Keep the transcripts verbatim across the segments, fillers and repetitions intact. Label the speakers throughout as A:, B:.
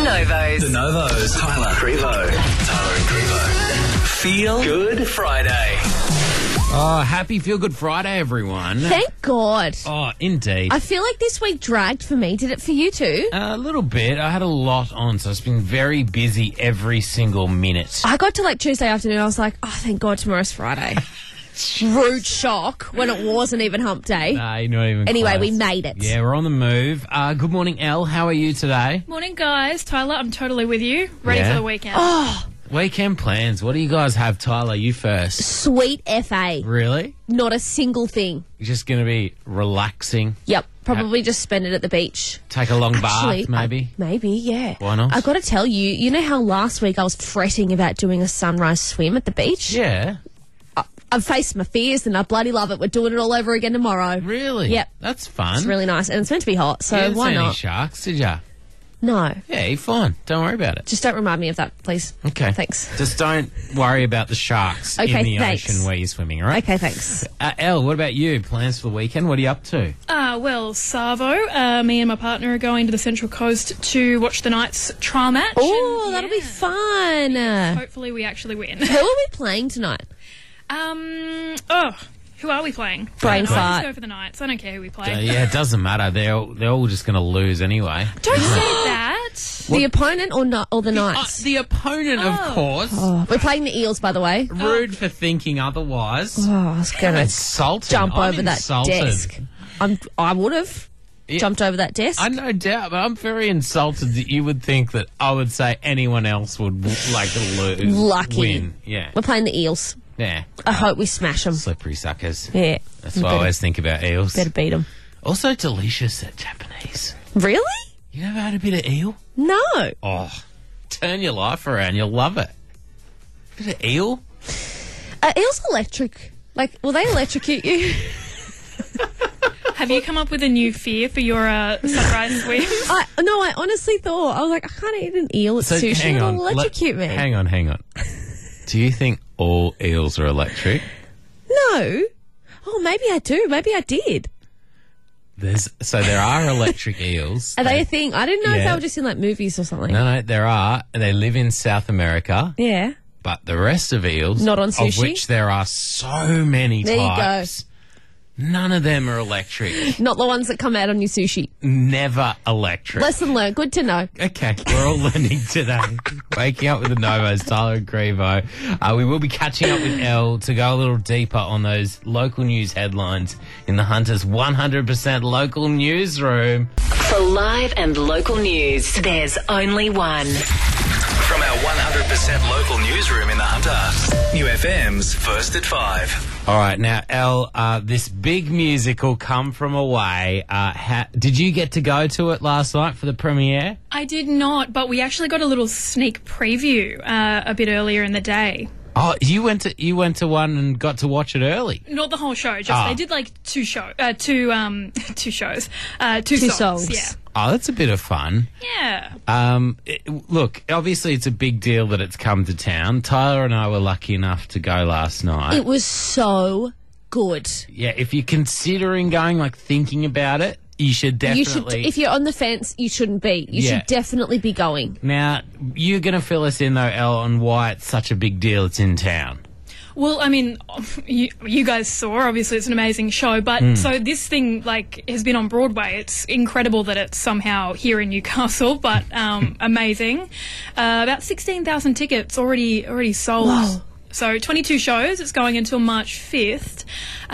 A: Novos.
B: The Novos. Tyler. Crevo. Tyler and Crevo. Feel Good Friday.
C: Oh, happy Feel Good Friday, everyone.
D: Thank God.
C: Oh, indeed.
D: I feel like this week dragged for me. Did it for you too?
C: A little bit. I had a lot on, so it's been very busy every single minute.
D: I got to like Tuesday afternoon. I was like, oh, thank God tomorrow's Friday. Rude shock when it wasn't even hump day.
C: No, not even
D: Anyway,
C: close.
D: we made it.
C: Yeah, we're on the move. Uh, good morning, Elle. How are you today?
E: Morning, guys. Tyler, I'm totally with you. Ready
C: Yeah?
E: for the weekend.
D: Oh,
C: Weekend plans. What do you guys have, Tyler? You first.
D: sweet F A.
C: Really?
D: Not a single thing.
C: You're just going to be relaxing?
D: Yep. Probably just spend it at the beach.
C: Take a long
D: Actually,
C: bath, maybe?
D: I- maybe, yeah.
C: Why not?
D: I got to tell you, you know how last week I was fretting about doing a sunrise swim at the beach?
C: Yeah.
D: I've faced my fears and I bloody love it. We're doing it all over again tomorrow.
C: Really?
D: Yep.
C: That's fun.
D: It's really nice. And it's meant to be hot, so
C: you didn't
D: why
C: see any
D: not?
C: sharks, did ya?
D: No.
C: Yeah, you're fine. Don't worry about it.
D: Just don't remind me of that, please.
C: Okay.
D: Thanks.
C: Just don't worry about the sharks
D: Okay,
C: in the
D: thanks.
C: ocean where you're swimming, all right?
D: Okay, thanks.
C: Uh, Elle, what about you? Plans for the weekend? What are you up to?
E: Uh, well, Savo, uh, me and my partner are going to the Central Coast to watch the Knights trial match.
D: Oh,
E: and,
D: that'll
E: yeah,
D: be fun. Uh,
E: Hopefully we actually win.
D: Who are we playing tonight?
E: um, oh, who are we playing?
D: Brain
E: I
D: fart.
E: just go for the Knights. I don't care who we play.
C: Uh, yeah, it doesn't matter. They're all, they're all just going to lose anyway.
E: Don't say that.
D: The opponent or not, or the
C: Uh,
D: Knights?
C: the opponent, of
E: Oh.
C: course.
D: Oh, we're playing the Eels, by the way.
C: Rude for thinking otherwise.
D: Oh, I was going to
C: Insulted.
D: jump
C: I'm
D: over that
C: insulted.
D: desk. I'm, I would have
C: Yeah.
D: jumped over that desk.
C: I no doubt, but I'm very insulted that you would think that I would say anyone else would like lose,
D: Lucky.
C: win. Yeah,
D: We're playing the Eels.
C: yeah.
D: I hope we smash them.
C: Slippery suckers.
D: Yeah.
C: That's
D: We
C: what I
D: better,
C: always think about eels.
D: better beat them.
C: Also delicious at Japanese.
D: Really?
C: You never had a bit of eel?
D: No.
C: Oh, turn your life around. You'll love it. Bit of eel?
D: Are eels electric? Like, will they electrocute you?
E: Have you come up with a new fear for your uh, sunrise swim?
D: I no, I honestly thought, I was like, I can't eat an eel at
C: So
D: sushi.
C: hang
D: It'll
C: on. let-
D: electrocute me.
C: Hang on, hang on. Do you think all eels are electric?
D: No. Oh, maybe I do. Maybe I did.
C: There's so there are electric eels.
D: Are they a thing? I didn't know if
C: Yeah.
D: they were just in like movies or something.
C: No, no, there are. They live in South America.
D: Yeah.
C: But the rest of eels,
D: Not on
C: of
D: sushi?
C: which there are so many
D: There you go.
C: types, none of them are electric.
D: Not the ones that come out on your sushi.
C: Never electric.
D: Lesson learned. Good to know.
C: Okay, we're all learning today. Waking up with the Novos, Tyler and Crevo. Uh, we will be catching up with Elle to go a little deeper on those local news headlines in the Hunter's one hundred percent local newsroom.
A: For live and local news, there's only one.
B: From our one hundred percent local newsroom in the Hunter. New F M's First at Five.
C: All right, now, Elle, uh, this big musical, Come From Away, uh, ha- did you get to go to it last night for the premiere?
E: I did not, but we actually got a little sneak preview uh, a bit earlier in the day.
C: Oh, you went to you went to one and got to watch it early.
E: Not the whole show, just
C: Ah.
E: they did like two show, uh, two um, two shows, uh, two,
D: Two
E: songs.
D: songs.
E: Yeah,
C: Oh, that's a bit of fun.
E: yeah.
C: Um, it, look, obviously it's a big deal that it's come to town. Tyler and I were lucky enough to go last night.
D: It was so good.
C: Yeah, if you're considering going, like thinking about it, you should definitely.
D: You should, if you're on the fence, you shouldn't be. You
C: Yeah.
D: should definitely be going.
C: Now, you're going to fill us in though, Elle, on why it's such a big deal. It's in town.
E: Well, I mean, you, you guys saw, obviously it's an amazing show, but
C: Hmm.
E: so this thing, like, has been on Broadway. It's incredible that it's somehow here in Newcastle, but um, amazing. Uh, about sixteen thousand tickets already already sold.
D: Wow.
E: So twenty-two shows. It's going until March fifth.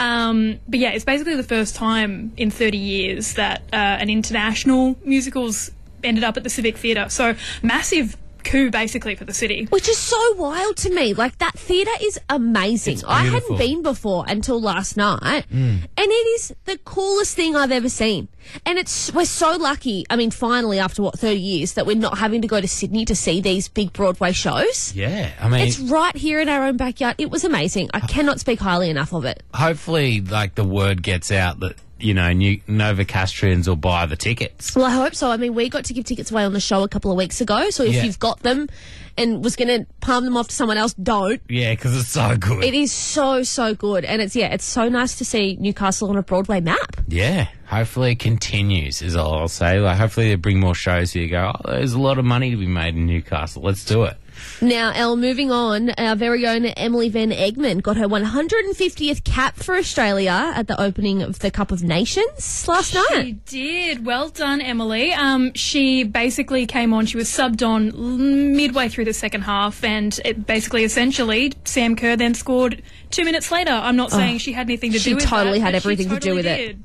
E: Um, but yeah, it's basically the first time in thirty years that uh, an international musical's ended up at the Civic Theatre. So massive coup basically for the city.
D: Which is so wild to me. Like, that theatre is amazing.
C: It's
D: I
C: beautiful.
D: hadn't been before until last night.
C: Mm.
D: And it is the coolest thing I've ever seen. And it's we're so lucky, I mean, finally, after, what, thirty years, that we're not having to go to Sydney to see these big Broadway shows.
C: Yeah, I mean,
D: It's right here in our own backyard. It was amazing. I cannot speak highly enough of it.
C: hopefully, like the word gets out that you know, New- Novocastrians will buy the tickets.
D: Well, I hope so. I mean, we got to give tickets away on the show a couple of weeks ago. So if
C: Yeah.
D: you've got them and was going to palm them off to someone else, don't.
C: Yeah, because it's so good.
D: It is so, so good. And it's, yeah, it's so nice to see Newcastle on a Broadway map.
C: Yeah. Hopefully it continues, is all I'll say. Like, hopefully they bring more shows here. You go, oh, there's a lot of money to be made in Newcastle. Let's do it.
D: Now, Elle, moving on, our very own Emily Van Egmond got her one hundred fiftieth cap for Australia at the opening of the Cup of Nations last
E: She
D: night.
E: did. Well done, Emily. Um, she basically came on, she was subbed on l- midway through the second half, and it basically, essentially, Sam Kerr then scored two minutes later. I'm not saying she had anything to
D: she
E: do with
D: totally
E: that.
D: had
E: but
D: everything
E: she
D: to do
E: totally
D: with it.
E: did.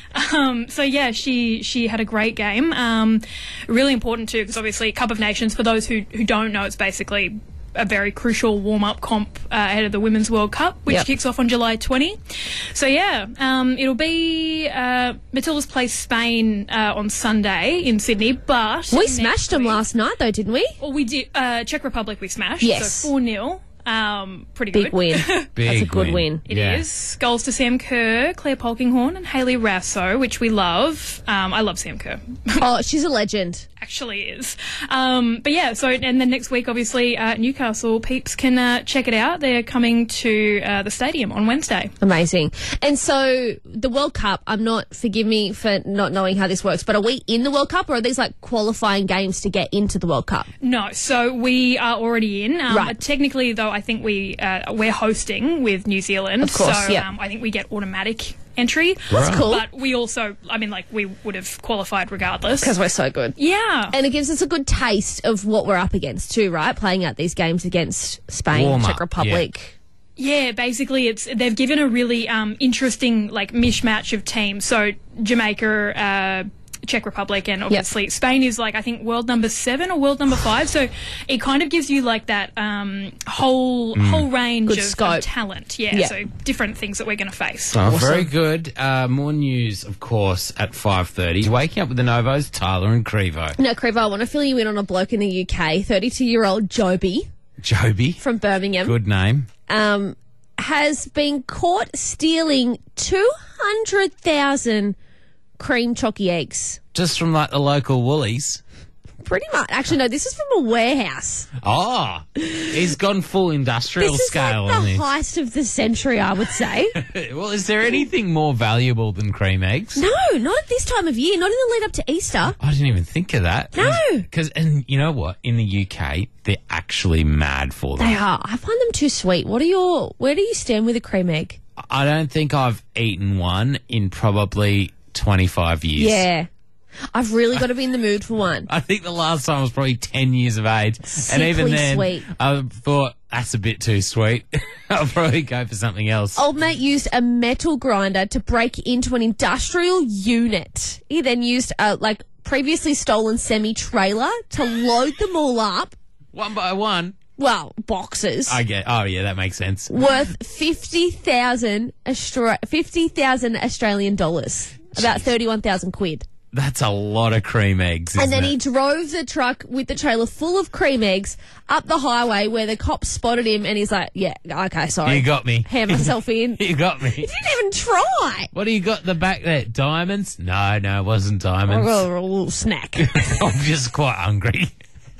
E: Um, so yeah, she she had a great game. Um, really important too, because obviously Cup of Nations, for those who who don't know, it's basically a very crucial warm-up comp uh, ahead of the Women's World Cup, which
D: Yep.
E: kicks off on July twentieth. So yeah, um, it'll be uh, Matilda's plays Spain uh, on Sunday in Sydney, but
D: We
E: next
D: smashed them
E: week-
D: last night, though, didn't we?
E: Well, we did. Uh, Czech Republic we smashed.
D: Yes.
E: So four nil. Um, pretty
D: Big
E: good.
D: win.
C: Big
D: That's a good win.
E: It is. Goals to Sam Kerr, Claire Polkinghorne and Hayley Rasso, which we love. Um, I love Sam Kerr.
D: Oh, she's a legend.
E: Actually is. Um, but yeah, so, and then next week, obviously, uh, Newcastle peeps can uh, check it out. They're coming to uh, the stadium on Wednesday.
D: Amazing. And so the World Cup, I'm not, forgive me for not knowing how this works, but are we in the World Cup or are these like qualifying games to get into the World Cup?
E: No, so we are already in. Um,
D: Right.
E: Technically, though, I think we, uh, we're hosting with New Zealand.
D: Of course,
E: so
D: yeah.
E: um, I think we get automatic entry.
D: That's cool.
E: But we also, I mean, like, we would have qualified regardless.
D: Because we're so good.
E: Yeah.
D: And it gives us a good taste of what we're up against too, right? Playing out these games against Spain,
C: Warm
D: Czech
C: up,
D: Republic.
E: Yeah, basically, it's they've given a really um, interesting like mishmash of teams. So Jamaica, uh, Czech Republic, and obviously Spain is like I think world number seven or world number five. So it kind of gives you like that um, whole whole range
D: Good
E: of,
D: scope.
E: of talent. Yeah,
D: Yeah.
E: so different things that we're going to face.
C: Oh, very good. Uh, more news, of course, at five thirty. Waking up with the Novos, Tyler and Crevo.
D: Now, Crevo, I want to fill you in on a bloke in the U K, thirty-two-year-old Joby
C: Joby.
D: from Birmingham.
C: Good name.
D: um, has been caught stealing two hundred thousand cream chocky eggs.
C: Just from like the local Woolies.
D: Pretty much. Actually, no, this is from a warehouse.
C: Oh, he's gone full industrial
D: This is
C: scale
D: like
C: on
D: the
C: this.
D: heist of the century, I would say.
C: Well, is there anything more valuable than cream eggs?
D: No, not at this time of year, not in the lead up to Easter.
C: I didn't even think of that.
D: No.
C: Because, and you know what? In the U K, they're actually mad for them.
D: They are. I find them too sweet. What are your, where do you stand with a cream egg?
C: I don't think I've eaten one in probably twenty-five years.
D: Yeah. I've really got to be in the mood for one.
C: I think the last time was probably ten years of age. and even
D: Sickly
C: then,
D: sweet.
C: I thought, that's a bit too sweet. I'll probably go for something else.
D: Old mate used a metal grinder to break into an industrial unit. He then used a, like, previously stolen semi-trailer to load them all up.
C: One by one.
D: Well, boxes.
C: I get, oh yeah, that makes sense.
D: worth fifty thousand Austra- fifty thousand Australian dollars. About thirty-one thousand quid.
C: That's a lot of cream eggs, isn't
D: And then
C: it?
D: he drove the truck with the trailer full of cream eggs up the highway where the cops spotted him and he's like, yeah, okay, sorry.
C: You got me.
D: Hand myself in.
C: You got me.
D: He didn't even try.
C: What do you got in the back there? Diamonds? No, no, it wasn't
D: I
C: diamonds.
D: got a little snack.
C: I'm just quite hungry.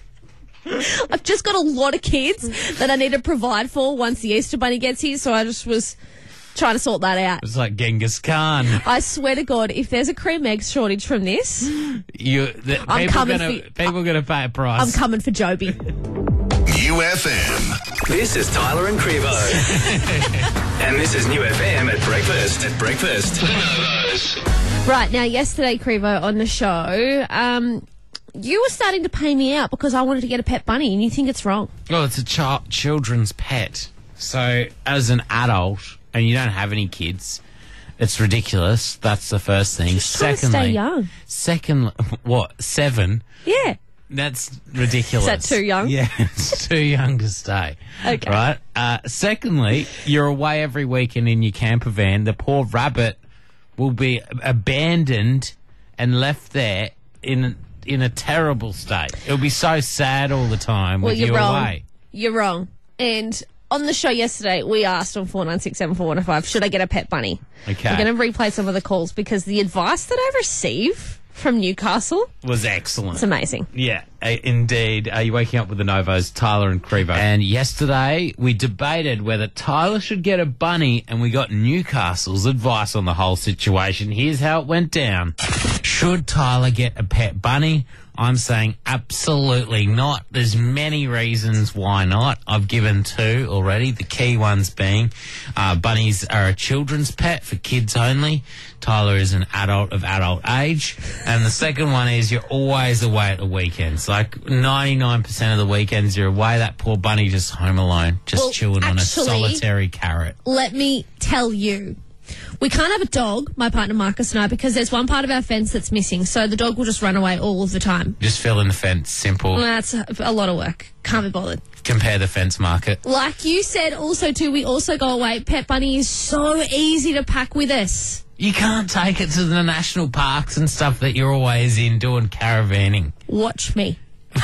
D: I've just got a lot of kids that I need to provide for once the Easter Bunny gets here, so I just was trying to sort that out.
C: It's like Genghis Khan.
D: I swear to God, if there's a cream egg shortage from this,
C: You, the,
D: I'm
C: people
D: coming
C: gonna,
D: for-
C: people gonna pay a price.
D: I'm coming for Joby.
B: U F M. This is Tyler and Crevo. And this is New F M at breakfast. At breakfast. The Novos.
D: Right, now, yesterday, Crevo, on the show, um, you were starting to pay me out because I wanted to get a pet bunny and you think it's wrong.
C: Well, it's a child, children's pet. So, as an adult, and you don't have any kids, it's ridiculous. That's the first thing.
D: Just trying to stay young.
C: Second, what? Seven?
D: Yeah.
C: That's ridiculous.
D: Is that too young?
C: Yeah, it's too young to stay.
D: Okay.
C: Right? Uh, secondly, you're away every weekend in your camper van. The poor rabbit will be abandoned and left there in in a terrible state. It'll be so sad all the time
D: Well,
C: with
D: you're
C: you
D: wrong.
C: away.
D: You're wrong. And on the show yesterday, we asked on four nine six seven four one oh five, should I get a pet bunny?
C: Okay.
D: We're going to replay some of the calls because the advice that I receive from Newcastle.
C: Was excellent.
D: It's amazing.
C: Yeah, uh, indeed. Are you waking up with the Novos, Tyler and Crevo? And yesterday we debated whether Tyler should get a bunny, and we got Newcastle's advice on the whole situation. Here's how it went down. Should Tyler get a pet bunny? I'm saying absolutely not. There's many reasons why not. I've given two already. The key ones being uh, bunnies are a children's pet for kids only. Tyler is an adult of adult age. And the second one is you're always away at the weekends. Like ninety-nine percent of the weekends you're away. That poor bunny just home alone, just
D: Well,
C: chewing on a
D: actually-
C: solitary carrot.
D: Let me tell you. We can't have a dog, my partner Marcus and I, because there's one part of our fence that's missing. So the dog will just run away all of the time.
C: Just fill in the fence. Simple.
D: Well, that's a, a lot of work. Can't be bothered.
C: Compare the fence market.
D: Like you said also too, we also go away. Pet Bunny is so easy to pack with us.
C: You can't take it to the national parks and stuff that you're always in doing caravanning.
D: Watch me.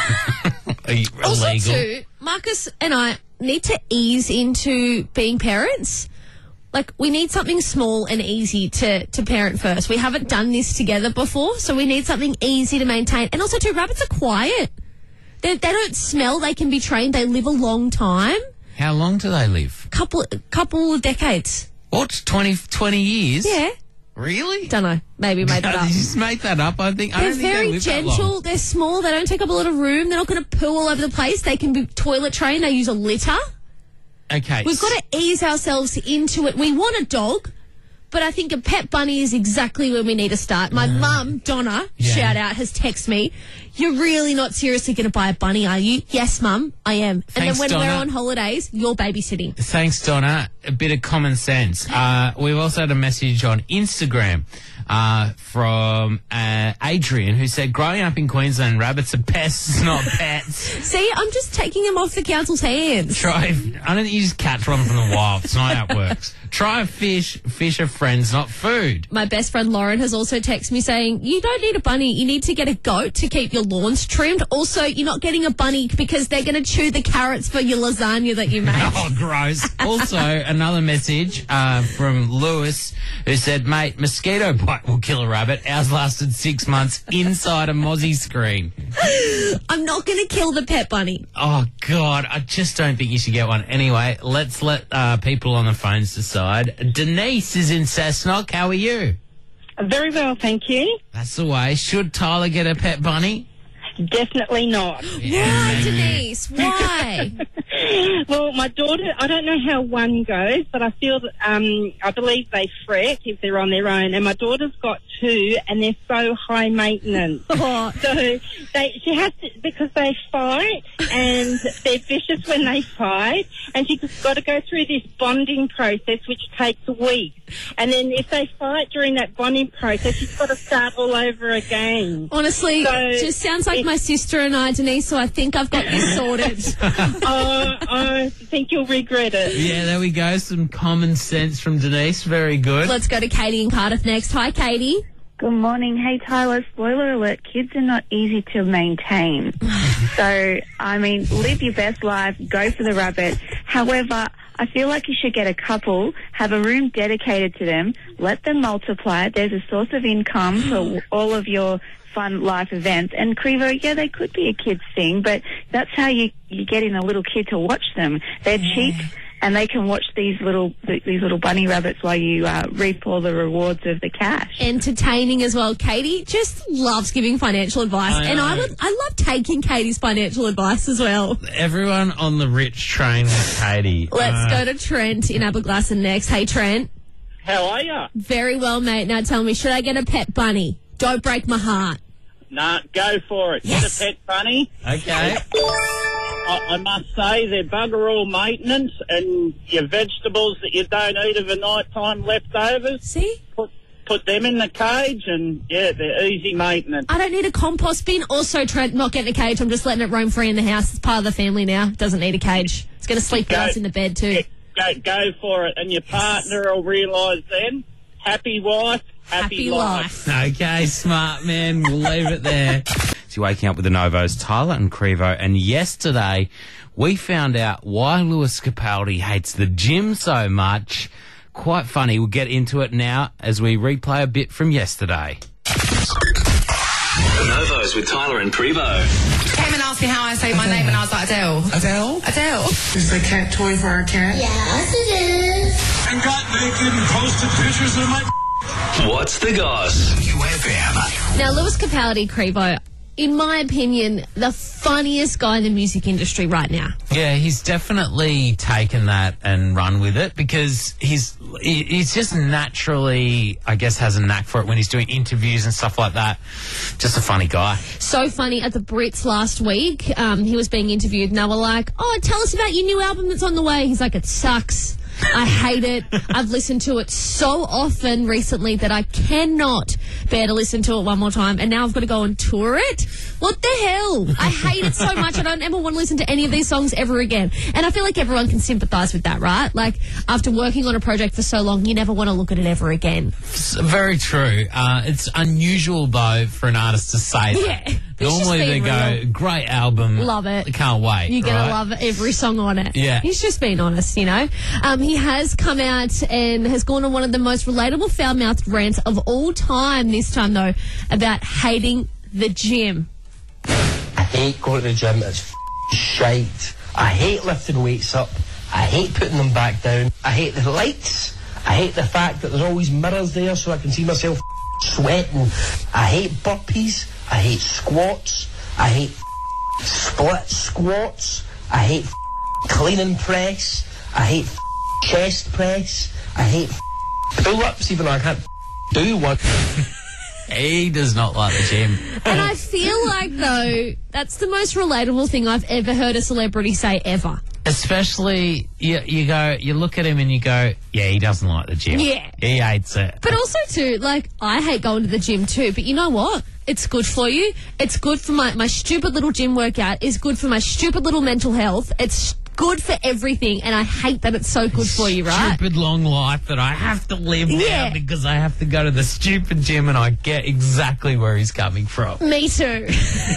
C: Are you
D: Also
C: illegal?
D: too, Marcus and I need to ease into being parents. Like, we need something small and easy to, to parent first. We haven't done this together before, so we need something easy to maintain. And also, too, rabbits are quiet. They, they don't smell. They can be trained. They live a long time.
C: How long do they live?
D: Couple couple of decades.
C: What, twenty, twenty years?
D: Yeah.
C: Really?
D: Don't know. Maybe made that
C: Did
D: up.
C: you just make that up? I think I
D: They're
C: don't think
D: very
C: they live that
D: gentle.
C: long.
D: They're small. They don't take up a lot of room. They're not going to poo all over the place. They can be toilet trained. They use a litter.
C: Okay.
D: We've got to ease ourselves into it. We want a dog, but I think a pet bunny is exactly where we need to start. My mum, Donna,
C: Yeah.
D: shout out, has texted me, "You're really not seriously going to buy a bunny, are you?" Yes, Mum, I am.
C: Thanks,
D: and then when
C: Donna.
D: we're on holidays, you're babysitting.
C: Thanks, Donna. A bit of common sense. Uh, we've also had a message on Instagram uh, from uh, Adrian, who said, growing up in Queensland, rabbits are pests, not pets.
D: See, I'm just taking them off the council's hands.
C: Try, I don't think you just catch one from the wild. It's not how it works. Try a fish. Fish are friends, not food.
D: My best friend Lauren has also texted me saying, you don't need a bunny, you need to get a goat to keep your lawns trimmed. Also, you're not getting a bunny because they're going to chew the carrots for your lasagna that you make.
C: Oh, gross. Also, another message uh, from Lewis, who said, mate, mosquito bite will kill a rabbit. Ours lasted six months inside a Mozzie screen.
D: I'm not going to kill the pet bunny.
C: Oh, God, I just don't think you should get one. Anyway, let's let uh, people on the phones decide. Denise is in Cessnock. How are you?
F: Very well, thank you.
C: That's the way. Should Tyler get a pet bunny?
F: Definitely not.
D: Why, Denise? Why?
F: Well, my daughter, I don't know how one goes, but I feel that, um, I believe they fret if they're on their own. And my daughter's got two, and they're so high maintenance.
D: Oh.
F: So they, she has to, because they fight, and they're vicious when they fight, and she's got to go through this bonding process, which takes weeks. And then if they fight during that bonding process, she's got to start all over again.
D: Honestly,
F: So,
D: it just sounds like
F: it-
D: my sister and I, Denise, so I think I've got this sorted.
F: Oh, I think you'll regret it.
C: Yeah, there we go. Some common sense from Denise. Very good.
D: Let's go to Katie in Cardiff next. Hi, Katie.
G: Good morning. Hey, Tyler, spoiler alert, kids are not easy to maintain. So, I mean, live your best life, go for the rabbit. However, I feel like you should get a couple, have a room dedicated to them, let them multiply. There's a source of income for all of your fun life events. And Crevo, yeah, they could be a kid's thing, but that's how you, you get in a little kid to watch them. They're cheap. And they can watch these little these little bunny rabbits while you uh, reap all the rewards of the cash.
D: Entertaining as well. Katie just loves giving financial advice,
C: I
D: and I
C: know.
D: would I love taking Katie's financial advice as well.
C: Everyone on the rich train with Katie.
D: Let's
C: Uh,
D: go to Trent in Aberglasslyn next. Hey, Trent.
H: How are you?
D: Very well, mate. Now tell me, should I get a pet bunny? Don't break my heart.
H: Nah, go for it.
D: Yes.
H: Get a pet bunny.
C: Okay.
H: I, I must say they're bugger all maintenance, and your vegetables that you don't eat of a night time leftovers,
D: See?
H: put put them in the cage, and yeah, they're easy maintenance.
D: I don't need a compost bin. Also, Trent, not getting a cage. I'm just letting it roam free in the house. It's part of the family now. Doesn't need a cage. It's going to sleep with
H: Go.
D: us in the bed too.
H: Go, go for it, and your partner will realise then. Happy wife, happy,
D: Happy
H: life.
D: life.
C: Okay, smart man. We'll leave it there. So you're waking up with the Novos, Tyler and Crevo, and yesterday we found out why Lewis Capaldi hates the gym so much. Quite funny. We'll get into it now as we replay a bit from yesterday.
B: The Novos with Tyler and Prevo.
I: Came and asked me how I say my name, and I was like, Adele.
J: Adele?
I: Adele.
J: Is the cat toy for our cat?
K: Yes, it is.
L: And got naked and posted pictures of my...
B: What's the goss? U F M.
D: Now, Lewis Capaldi, Crevo, in my opinion, the funniest guy in the music industry right now.
C: Yeah, he's definitely taken that and run with it because he's he- he's just naturally, I guess, has a knack for it when he's doing interviews and stuff like that. Just a funny guy.
D: So funny. At the Brits last week, um, he was being interviewed and they were like, oh, tell us about your new album that's on the way. He's like, it sucks. I hate it. I've listened to it so often recently that I cannot bear to listen to it one more time. And now I've got to go and tour it. What the hell? I hate it so much. I don't ever want to listen to any of these songs ever again. And I feel like everyone can sympathise with that, right? Like, after working on a project for so long, you never want to look at it ever again.
C: It's very true. Uh, it's unusual, though, for an artist to say that.
D: Yeah.
C: Normally they go,
D: real.
C: great album.
D: Love it.
C: Can't wait.
D: You're going
C: right?
D: to love every song on it.
C: Yeah.
D: He's just being honest, you know. Um, he has come out and has gone on one of the most relatable foul-mouthed rants of all time, this time, though, about hating the gym.
M: I hate going to the gym. It's f- shite. I hate lifting weights up. I hate putting them back down. I hate the lights. I hate the fact that there's always mirrors there so I can see myself f- sweating. I hate burpees. I hate squats. I hate f- split squats. I hate f- clean and press. I hate f- chest press. I hate f- pull-ups, even though I can't f- do one.
C: He does not like the gym.
D: And I feel like, though, that's the most relatable thing I've ever heard a celebrity say ever.
C: Especially, you, you go, you look at him and you go, yeah, he doesn't like the gym.
D: Yeah.
C: He hates it.
D: But also, too, like, I hate going to the gym, too. But you know what? It's good for you. It's good for my, my stupid little gym workout. It's good for my stupid little mental health. It's good for everything. And I hate that it's so good for you, right?
C: Stupid long life that I have to live
D: Yeah.
C: now because I have to go to the stupid gym, and I get exactly where he's coming from.
D: Me too.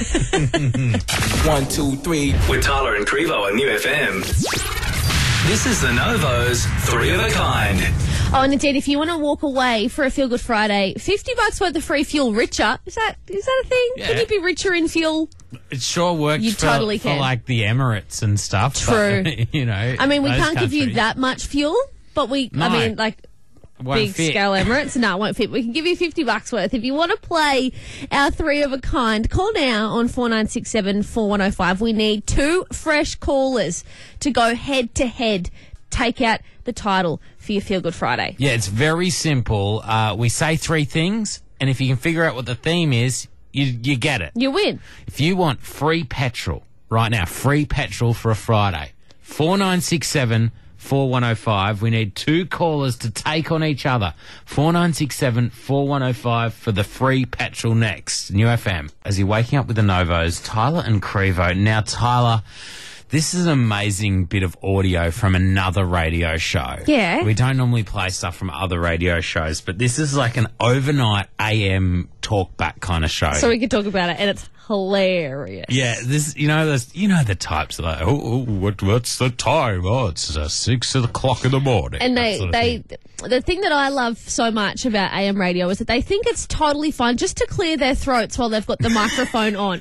B: One, two, three. With Tyler and Crevo on U F M. This is the Novos Three of a Kind.
D: Oh, and indeed, if you want to walk away for a Feel Good Friday, fifty bucks worth of free fuel richer. Is that is that a thing?
C: Yeah.
D: Can you be richer in fuel?
C: It sure works
D: You
C: for,
D: totally
C: for
D: can.
C: like the Emirates and stuff.
D: True.
C: But, you know,
D: I mean, we
C: those
D: can't give you
C: countries
D: that much fuel, but we, I
C: No.
D: mean, like,
C: won't
D: big
C: fit.
D: scale Emirates, no, it won't fit. We can give you fifty bucks worth. If you want to play our three of a kind, call now on four nine six seven, four one oh five. We need two fresh callers to go head to head, take out the title for your Feel Good Friday.
C: Yeah, it's very simple. Uh, we say three things, and if you can figure out what the theme is, you you get it.
D: You win.
C: If you want free petrol right now, free petrol for a Friday, four nine six seven, four one oh five. We need two callers to take on each other. four nine six seven, four one oh five for the free petrol next. New F M. As you're waking up with the Novos, Tyler and Crevo. Now, Tyler, this is an amazing bit of audio from another radio show.
D: Yeah.
C: We don't normally play stuff from other radio shows, but this is like an overnight A M talkback kind of show.
D: So we can talk about it, and it's hilarious.
C: Yeah, this you know this you know the types like oh, oh what what's the time? Oh, it's uh, six o'clock in the morning.
D: And
C: that
D: they,
C: sort of
D: they,
C: thing.
D: the thing that I love so much about A M radio is that they think it's totally fine just to clear their throats while they've got the microphone on.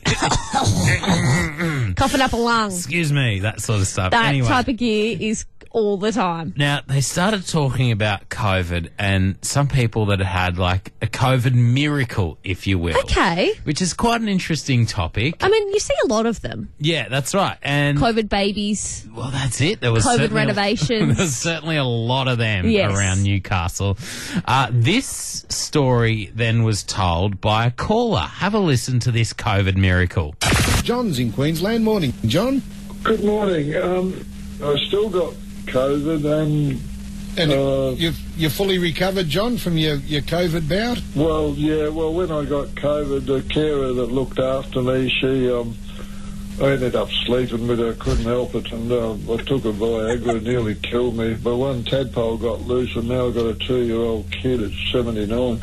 D: Coughing up a lung.
C: Excuse me, that sort of stuff.
D: That
C: anyway.
D: type of gear is all the time.
C: Now, they started talking about COVID and some people that had like a COVID miracle, if you will.
D: Okay.
C: Which is quite an interesting topic.
D: I mean, you see a lot of them.
C: Yeah, that's right. And
D: COVID babies.
C: well, that's it. There was
D: COVID
C: certainly a-
D: renovations.
C: There's certainly a lot of them
D: Yes.
C: around Newcastle. Uh, this story then was told by a caller. Have a listen to this COVID miracle.
N: John's in Queensland. Morning, John.
O: Good morning. Um, I still got COVID and...
N: And
O: uh,
N: you've, you're fully recovered, John, from your, your COVID bout?
O: Well, yeah, well, when I got COVID, the carer that looked after me, she... Um, I ended up sleeping with her, couldn't help it, and uh, I took a Viagra, it nearly killed me. But one tadpole got loose, and now I've got a two-year-old kid at seventy-nine.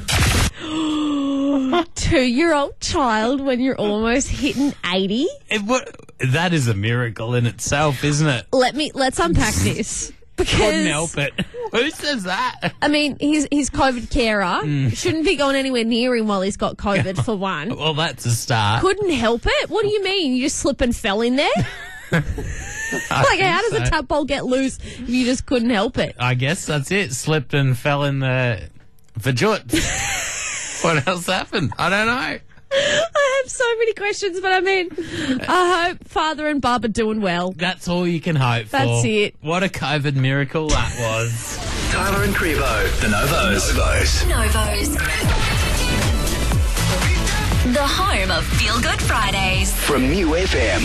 D: Two-year-old child when you're almost hitting eighty?
C: It, what, that is a miracle in itself, isn't it?
D: Let me, let's unpack this. Because,
C: couldn't help it. Who says that?
D: I mean, his his COVID carer
C: Mm.
D: shouldn't be going anywhere near him while he's got COVID, for one.
C: Well, that's a start.
D: Couldn't help it? What do you mean? You just slip and fell in there? Like, how does
C: so.
D: a tadpole get loose if you just couldn't help it?
C: I guess that's it. Slipped and fell in the vajut. What else happened? I don't know.
D: I have so many questions, but I mean, I hope Father and Bub are doing well.
C: That's all you can hope for.
D: That's it.
C: What a COVID miracle that was.
B: Tyler and Crevo, the Novos. Novos.
A: Novos. The home of Feel Good Fridays.
B: From New F M.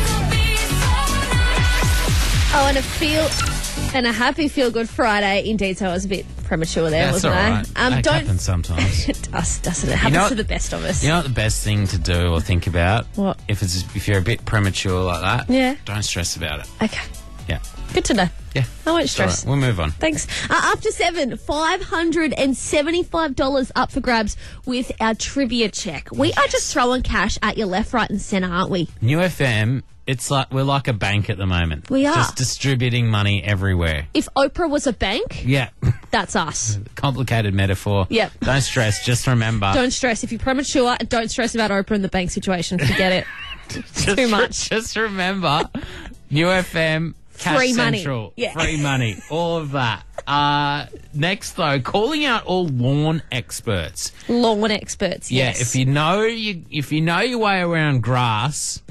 D: Oh, and a feel and a happy Feel Good Friday. Indeed, so I was a bit premature there,
C: That's
D: wasn't
C: all
D: I?
C: right.
D: Um,
C: That
D: don't.
C: happens sometimes.
D: It does, doesn't it? It happens
C: know-
D: to the best of us.
C: You know what the best thing to do or think about?
D: What?
C: If it's if you're a bit premature like that,
D: Yeah.
C: don't stress about it.
D: Okay,
C: Yeah.
D: good to know.
C: Yeah.
D: I won't
C: It's all
D: stress.
C: right. We'll move on.
D: Thanks. Uh, up to seven, five hundred seventy-five dollars up for grabs with our trivia check. We are just throwing cash at your left, right, and centre, aren't we?
C: New F M, it's like we're like a bank at the moment.
D: We are.
C: Just distributing money everywhere.
D: If Oprah was a bank,
C: Yeah.
D: that's us.
C: Complicated metaphor.
D: Yep.
C: Don't stress. Just remember.
D: Don't stress. If you're premature, don't stress about Oprah and the bank situation. Forget it.
C: just,
D: too much.
C: Just remember, New F M, Cash
D: Free money.
C: Central,
D: Yeah.
C: free money, all of that. Uh, next, though, calling out all lawn experts.
D: Lawn experts,
C: Yeah,
D: yes.
C: if you know you if you know your way around grass,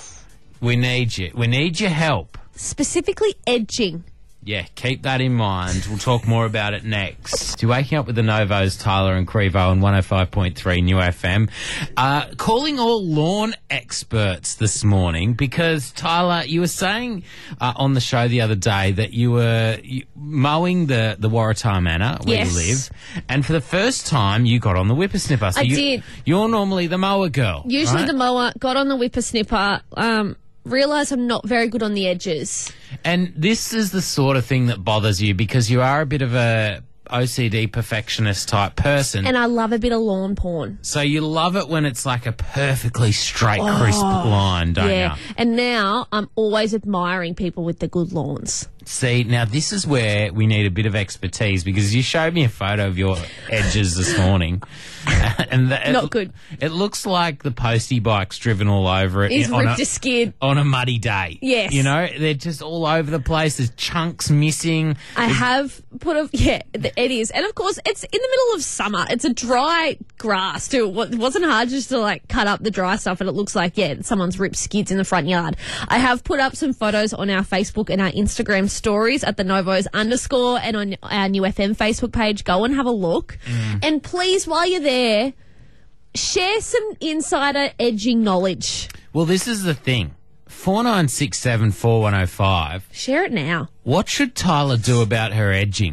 C: we need you. We need your help.
D: Specifically edging.
C: Yeah, keep that in mind. We'll talk more about it next. You're waking up with the Novos, Tyler and Crevo on one oh five point three New F M. Uh, calling all lawn experts this morning because, Tyler, you were saying uh, on the show the other day that you were you, mowing the, the Waratah Manor where
D: Yes.
C: you live, and for the first time you got on the whippersnipper. So
D: I
C: you,
D: did.
C: You're normally the mower girl.
D: Usually
C: right?
D: the mower, got on the whippersnipper, um, realised I'm not very good on the edges.
C: And this is the sort of thing that bothers you because you are a bit of a O C D perfectionist type person.
D: And I love a bit of lawn porn.
C: So you love it when it's like a perfectly straight, crisp line, don't
D: yeah.
C: you?
D: And now I'm always admiring people with the good lawns.
C: See, now this is where we need a bit of expertise because you showed me a photo of your edges this morning. and the,
D: Not
C: it,
D: good.
C: It looks like the postie bike's driven all over it.
D: He's
C: in- on
D: ripped
C: a,
D: a skid.
C: on a muddy day.
D: Yes.
C: You know, they're just all over the place. There's chunks missing.
D: I have put a, yeah, it is. And of course, it's in the middle of summer. It's a dry grass too. It wasn't hard just to like cut up the dry stuff and it looks like, yeah, someone's ripped skids in the front yard. I have put up some photos on our Facebook and our Instagram stories at the Novos underscore and on our New F M Facebook page. Go and have a look.
C: Mm.
D: And please, while you're there, share some insider edging knowledge.
C: Well, this is the thing. four nine six seven four one oh five.
D: Share it now.
C: What should Tyler do about her edging?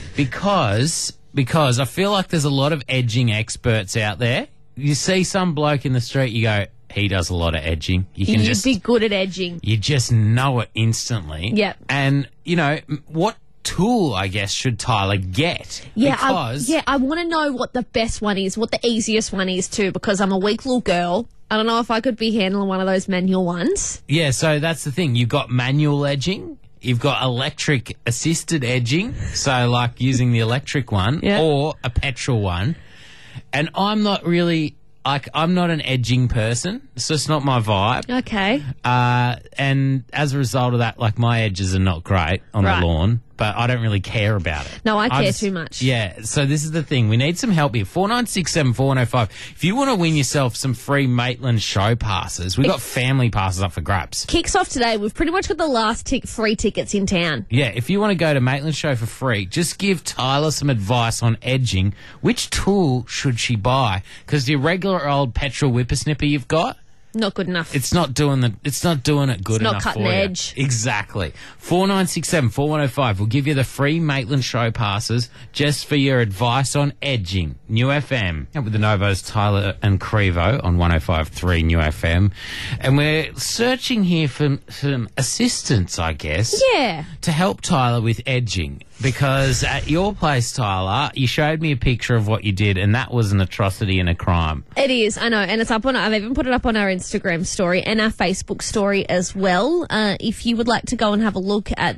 C: Because because I feel like there's a lot of edging experts out there. You see some bloke in the street, you go, he does a lot of edging. You can
D: You'd
C: just
D: be good at edging.
C: you just know it instantly.
D: Yep.
C: And you know m- what tool I guess should Tyler get?
D: Yeah,
C: because
D: I, yeah, I want to know what the best one is, what the easiest one is too, because I'm a weak little girl. I don't know if I could be handling one of those manual ones.
C: Yeah, so that's the thing. You've got manual edging. You've got electric assisted edging, so like using the electric one,
D: Yeah.
C: or a petrol one. And I'm not really, like, I'm not an edging person. It's just not my vibe.
D: Okay.
C: Uh, and as a result of that, like, my edges are not great on
D: Right.
C: the lawn, but I don't really care about it.
D: No, I care
C: just-
D: too much.
C: Yeah, so this is the thing. We need some help here. four nine six seven four one oh five. If you want to win yourself some free Maitland show passes, we've got family passes up for grabs.
D: Kicks off today. We've pretty much got the last tic- free tickets in town.
C: Yeah, if you want to go to Maitland Show for free, just give Tyler some advice on edging. Which tool should she buy? Because the regular old petrol whippersnipper you've got,
D: Not good enough.
C: it's not doing the. It's not doing it good
D: It's not
C: enough
D: cutting
C: for you.
D: edge.
C: Exactly. Four nine six seven four one zero five. We'll give you the free Maitland Show passes just for your advice on edging. New F M with the Novos, Tyler and Crevo on one oh five point three New F M, and we're searching here for some assistance, I guess.
D: Yeah.
C: To help Tyler with edging. Because at your place, Tyler, you showed me a picture of what you did, and that was an atrocity and a crime.
D: It is, I know, and it's up on. I've even put it up on our Instagram story and our Facebook story as well. Uh, if you would like to go and have a look at the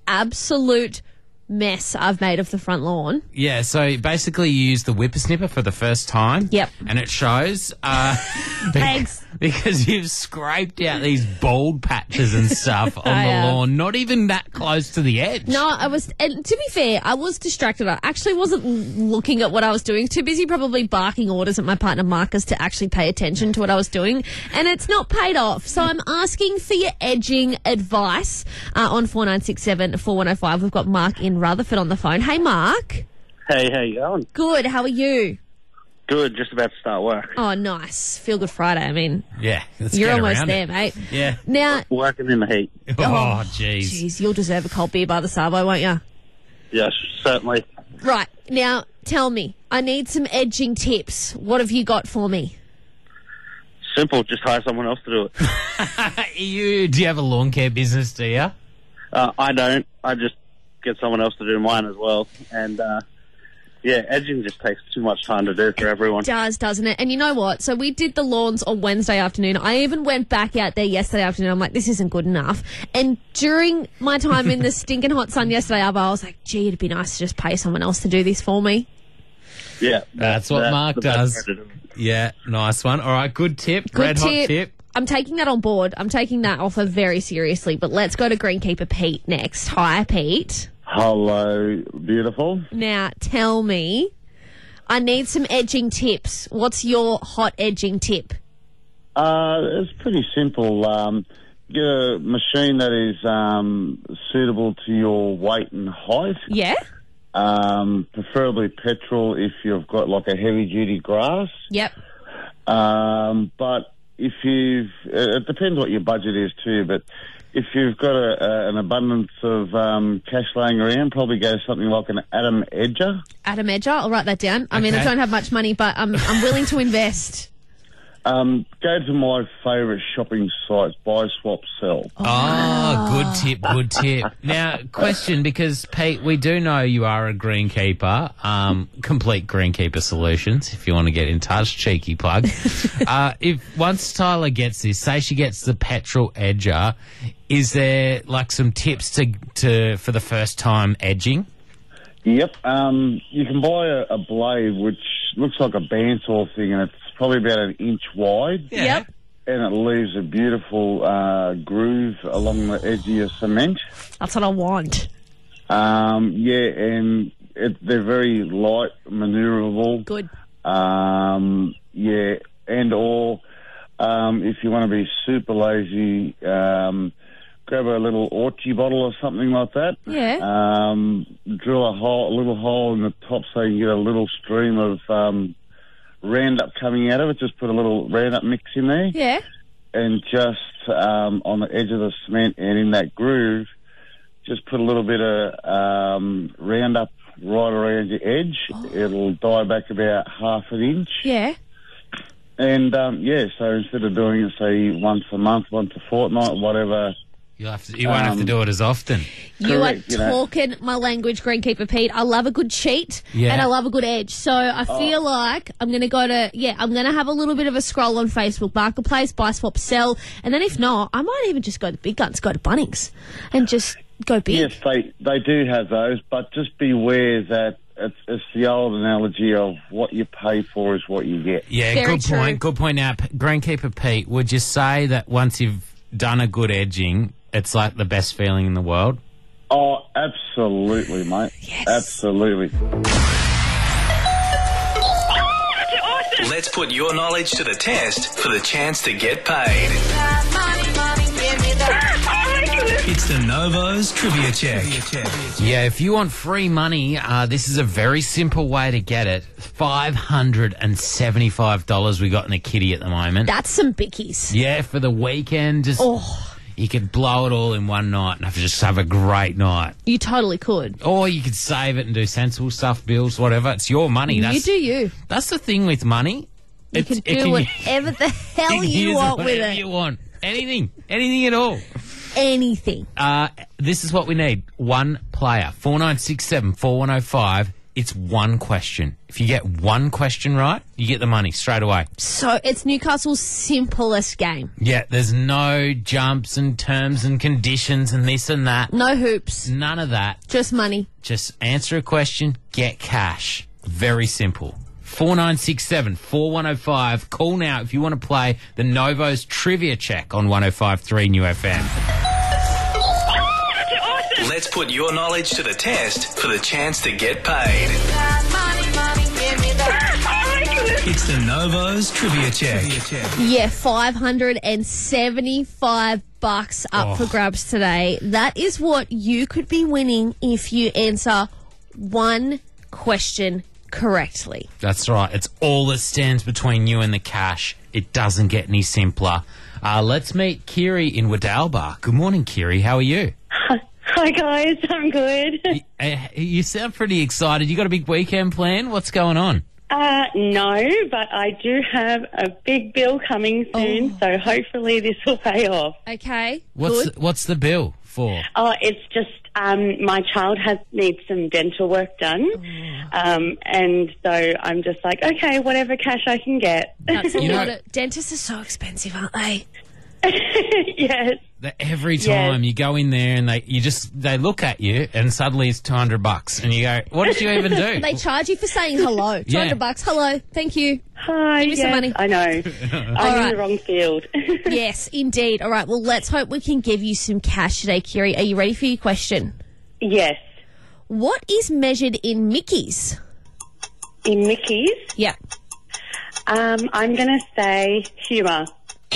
D: absolute mess I've made of the front lawn.
C: Yeah, so basically you use the whippersnipper for the first time.
D: Yep.
C: And it shows. Uh,
D: Thanks.
C: Because you've scraped out these bald patches and stuff on
D: I
C: the
D: have.
C: lawn, not even that close to the edge.
D: No, I was, and to be fair, I was distracted. I actually wasn't l- looking at what I was doing. Too busy probably barking orders at my partner Marcus to actually pay attention to what I was doing. And it's not paid off. So I'm asking for your edging advice uh, on four nine six seven, four one oh five. We've got Mark in Rutherford on the phone. Hey, Mark.
P: Hey, how you going?
D: Good. How are you?
P: Good, just about to start work.
D: Oh, nice. Feel Good Friday. I mean,
C: Yeah. let's
D: you're
C: get
D: almost
C: around
D: there,
C: it.
D: mate.
C: Yeah.
D: Now,
P: Working in the heat.
C: Oh, jeez.
D: jeez, you'll deserve a cold beer by the Savo, won't you?
P: Yes, certainly.
D: Right. Now, tell me, I need some edging tips. What have you got for me?
P: Simple, just hire someone else to do it.
C: you, do you have a lawn care business, do you?
P: Uh, I don't. I just get someone else to do mine as well. And, uh, yeah, edging just takes too much time to do for everyone.
D: It does, doesn't it? And you know what? So we did the lawns on Wednesday afternoon. I even went back out there yesterday afternoon. I'm like, this isn't good enough. And during my time in the stinking hot sun yesterday, I was like, gee, it'd be nice to just pay someone else to do this for me.
P: Yeah.
C: That's what
P: that's
C: Mark
P: the best
C: does.
P: way to do it.
C: Yeah, nice one. All right, good tip.
D: Good
C: Red hot
D: tip.
C: tip.
D: I'm taking that on board. I'm taking that offer very seriously. But let's go to Greenkeeper Pete next. Hi, Pete.
Q: Hello, beautiful.
D: Now, tell me, I need some edging tips. What's your hot edging tip?
Q: Uh, it's pretty simple. Um, get a machine that is um, suitable to your weight and height.
D: Yeah?
Q: Um, preferably petrol if you've got like a heavy duty grass.
D: Yep.
Q: Um, but if you've, it depends what your budget is too, but if you've got a, a, an abundance of um, cash laying around, probably go something like an Adam Edger.
D: Adam Edger, I'll write that down. I mean, I
Q: Okay.
D: don't have much money, but I'm, I'm willing to invest.
Q: Um, go to my favourite shopping sites, Buy, Swap, Sell.
C: Oh, good tip, good tip. Now, question, because, Pete, we do know you are a greenkeeper, um, Complete Greenkeeper Solutions, if you want to get in touch, cheeky plug. uh, if once Tyler gets this, say she gets the petrol edger, is there, like, some tips to, to for the first time edging?
Q: Yep. Um, you can buy a, a blade which looks like a bandsaw thing, and it's probably about an inch wide.
D: Yeah. Yep.
Q: And it leaves a beautiful uh, groove along the edge of your cement.
D: That's what I want.
Q: Um, yeah, and it, they're very light, manoeuvrable.
D: Good.
Q: Um, yeah, and or um, if you want to be super lazy, um, grab a little Orchie bottle or something like that.
D: Yeah.
Q: Um, drill a hole, a little hole in the top so you can get a little stream of um, Roundup coming out of it. Just put a little Roundup mix in there.
D: Yeah.
Q: And just um, on the edge of the cement and in that groove, just put a little bit of um, Roundup right around your edge.
D: Oh.
Q: It'll die back about half an inch.
D: Yeah.
Q: And, um, yeah, so instead of doing it, say, once a month, once a fortnight, whatever.
C: You'll have to, you won't have to
Q: Um,
C: do it as often.
D: You
Q: Correct,
D: are
Q: you know.
D: talking my language, Greenkeeper Pete. I love a good cheat
C: Yeah.
D: and I love a good edge. So I feel like I'm going to go to, yeah, I'm going to have a little bit of a scroll on Facebook Marketplace, buy, swap, sell. And then if not, I might even just go to big guns, go to Bunnings and just go big.
Q: Yes, they, they do have those, but just beware that it's, it's the old analogy of what you pay for is what you get.
C: Yeah,
D: Very
C: good
D: true.
C: point. Good point. Now, P- Greenkeeper Pete, would you say that once you've done a good edging, it's like the best feeling in the world?
Q: Oh, absolutely, mate.
D: Yes.
Q: Absolutely.
B: Let's put your knowledge to the test for the chance to get paid. It's the Novo's Trivia Check.
C: Yeah, if you want free money, uh, this is a very simple way to get it. five hundred seventy-five dollars we got in a kitty at the moment.
D: That's some bickies.
C: Yeah, for the weekend. Just
D: Oh,
C: You could blow it all in one night and have, just have a great night.
D: you totally could.
C: Or you could save it and do sensible stuff, bills, whatever. It's your money. That's,
D: you do you.
C: That's the thing with money.
D: You
C: It's-
D: can
C: it
D: do
C: can-
D: whatever the hell
C: you can
D: you
C: use
D: want with
C: whatever
D: it.
C: you want. Anything. Anything at all.
D: Anything.
C: Uh, this is what we need. One player. four nine six seven, four one oh five. It's one question. If you get one question right, you get the money straight away.
D: So it's Newcastle's simplest game.
C: Yeah, there's no jumps and terms and conditions and this and that.
D: No hoops.
C: None of that.
D: Just money.
C: Just answer a question, get cash. Very simple. four nine six seven, four one oh five. Call now if you want to play the Novos Trivia Check on one oh five point three New F M.
B: Let's put your knowledge to the test for the chance to get paid. It's the Novos Trivia Check.
D: Yeah, five hundred seventy-five bucks up
C: Oh.
D: for grabs today. That is what you could be winning if you answer one question correctly.
C: That's right. It's all that stands between you and the cash. It doesn't get any simpler. Uh, let's meet Kiri in Wadalba. Good morning, Kiri. How are you?
R: Hi guys, I'm good.
C: Uh, you sound pretty excited. You got a big weekend planned? What's going on?
R: Uh, no, but I do have a big bill coming soon,
D: Oh.
R: so hopefully this will pay off.
D: Okay,
C: What's
D: good.
C: the, what's the bill for?
R: Oh, it's just um, my child has needs some dental work done, um, and so I'm just like, okay, whatever cash I can get.
D: That's a
C: You
D: lot
C: know-
D: of... Dentists are so expensive, aren't they?
R: Yes.
C: That every time you go in there and they you just they look at you and suddenly it's two hundred bucks and you go, what did you even do?
D: They charge you for saying hello. two hundred
C: Yeah.
D: bucks. Hello. Thank you.
R: Hi,
D: Give me some
R: yes,
D: money.
R: I know. I'm
D: All
R: in
D: right.
R: the wrong field.
D: Yes, indeed. All right, well, let's hope we can give you some cash today, Kiri. Are you ready for your question?
R: Yes.
D: What is measured in Mickeys?
R: In Mickey's?
D: Yeah.
R: Um, I'm going to say humour.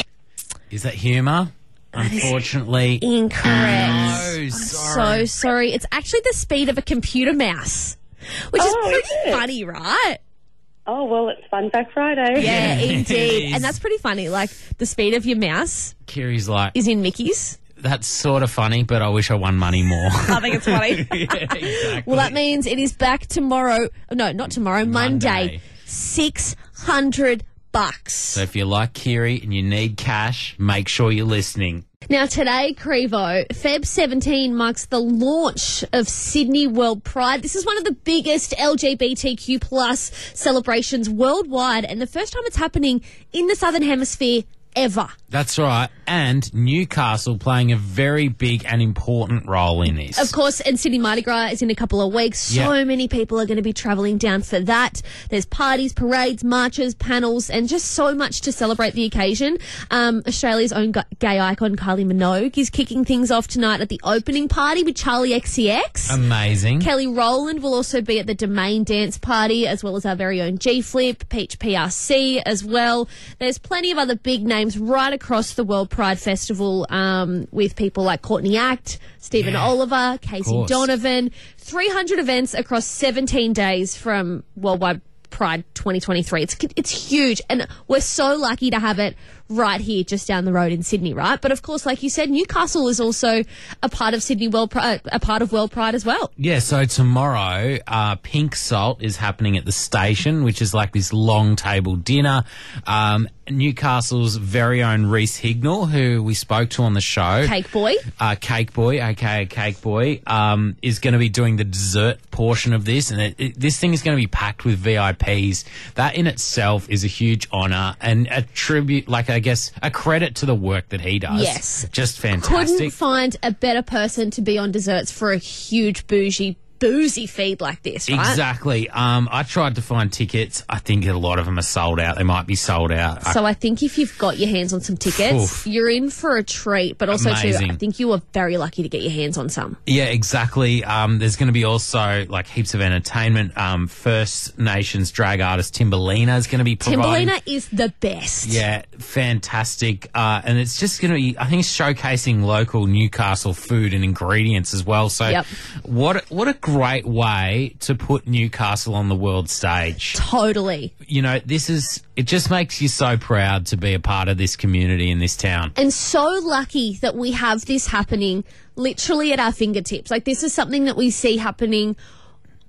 C: Is that humour? Unfortunately,
D: Incorrect.
C: No,
D: I'm
C: sorry.
D: so sorry. It's actually the speed of a computer mouse, which is
R: Oh,
D: pretty
R: is it?
D: funny, right?
R: Oh, well, it's Fun Fact Friday.
D: Yeah,
C: It
D: indeed.
C: is.
D: And that's pretty funny. Like, the speed of your mouse
C: Kiri's like,
D: is in Mickey's.
C: that's sort of funny, but I wish I won money more.
D: I think it's funny.
C: Yeah, exactly.
D: Well, that means it is back tomorrow. No, not tomorrow. Monday.
C: Monday.
D: Six hundred bucks.
C: So if you like Kiri and you need cash, make sure you're listening.
D: Now today, Crevo, February seventeenth marks the launch of Sydney World Pride. This is one of the biggest L G B T Q plus celebrations worldwide, and the first time it's happening in the Southern Hemisphere ever.
C: That's right. And Newcastle playing a very big and important role in this.
D: Of course, and Sydney Mardi Gras is in a couple of weeks. So
C: Yeah.
D: many people are going to be travelling down for that. There's parties, parades, marches, panels, and just so much to celebrate the occasion. Um, Australia's own gu- gay icon, Kylie Minogue, is kicking things off tonight at the opening party with Charlie X C X.
C: Amazing.
D: Kelly Rowland will also be at the Domain Dance Party, as well as our very own G-Flip, Peach P R C as well. There's plenty of other big names right across the World Pride Festival, um, with people like Courtney Act, Stephen
C: Yeah,
D: Oliver, Casey
C: course.
D: Donovan. three hundred events across seventeen days from Worldwide Pride twenty twenty-three. It's it's huge, and we're so lucky to have it right here, just down the road in Sydney, right? But of course, like you said, Newcastle is also a part of Sydney World Pride, a part of World Pride as well.
C: Yeah, so tomorrow, uh, Pink Salt is happening at the station, which is like this long table dinner. Um, Newcastle's very own Reese Hignall, who we spoke to on the show.
D: Cake Boy.
C: Uh, Cake Boy, aka Cake Boy, um, is going to be doing the dessert portion of this, and it, it, this thing is going to be packed with V I Ps. That in itself is a huge honour and a tribute, like I guess, a credit to the work that he does.
D: Yes.
C: Just
D: Couldn't
C: fantastic.
D: find a better person to be on desserts for a huge bougie, boozy feed like this, right?
C: Exactly. Um, I tried to find tickets. I think a lot of them are sold out. They might be sold out. I-
D: So I think if you've got your hands on some tickets,
C: Oof.
D: you're in for a treat. But also, too,
C: Amazing.
D: I think you were very lucky to get your hands on some.
C: Yeah, exactly. Um, there's going to be also like heaps of entertainment. Um, First Nations drag artist Timberlina is going to be providing.
D: Timberlina is the best.
C: Yeah, fantastic. Uh, and it's just going to be, I think, it's showcasing local Newcastle food and ingredients as well. So
D: Yep.
C: what what a great way to put Newcastle on the world stage.
D: Totally.
C: You know, this is, it just makes you so proud to be a part of this community in this town.
D: And so lucky that we have this happening literally at our fingertips. Like, this is something that we see happening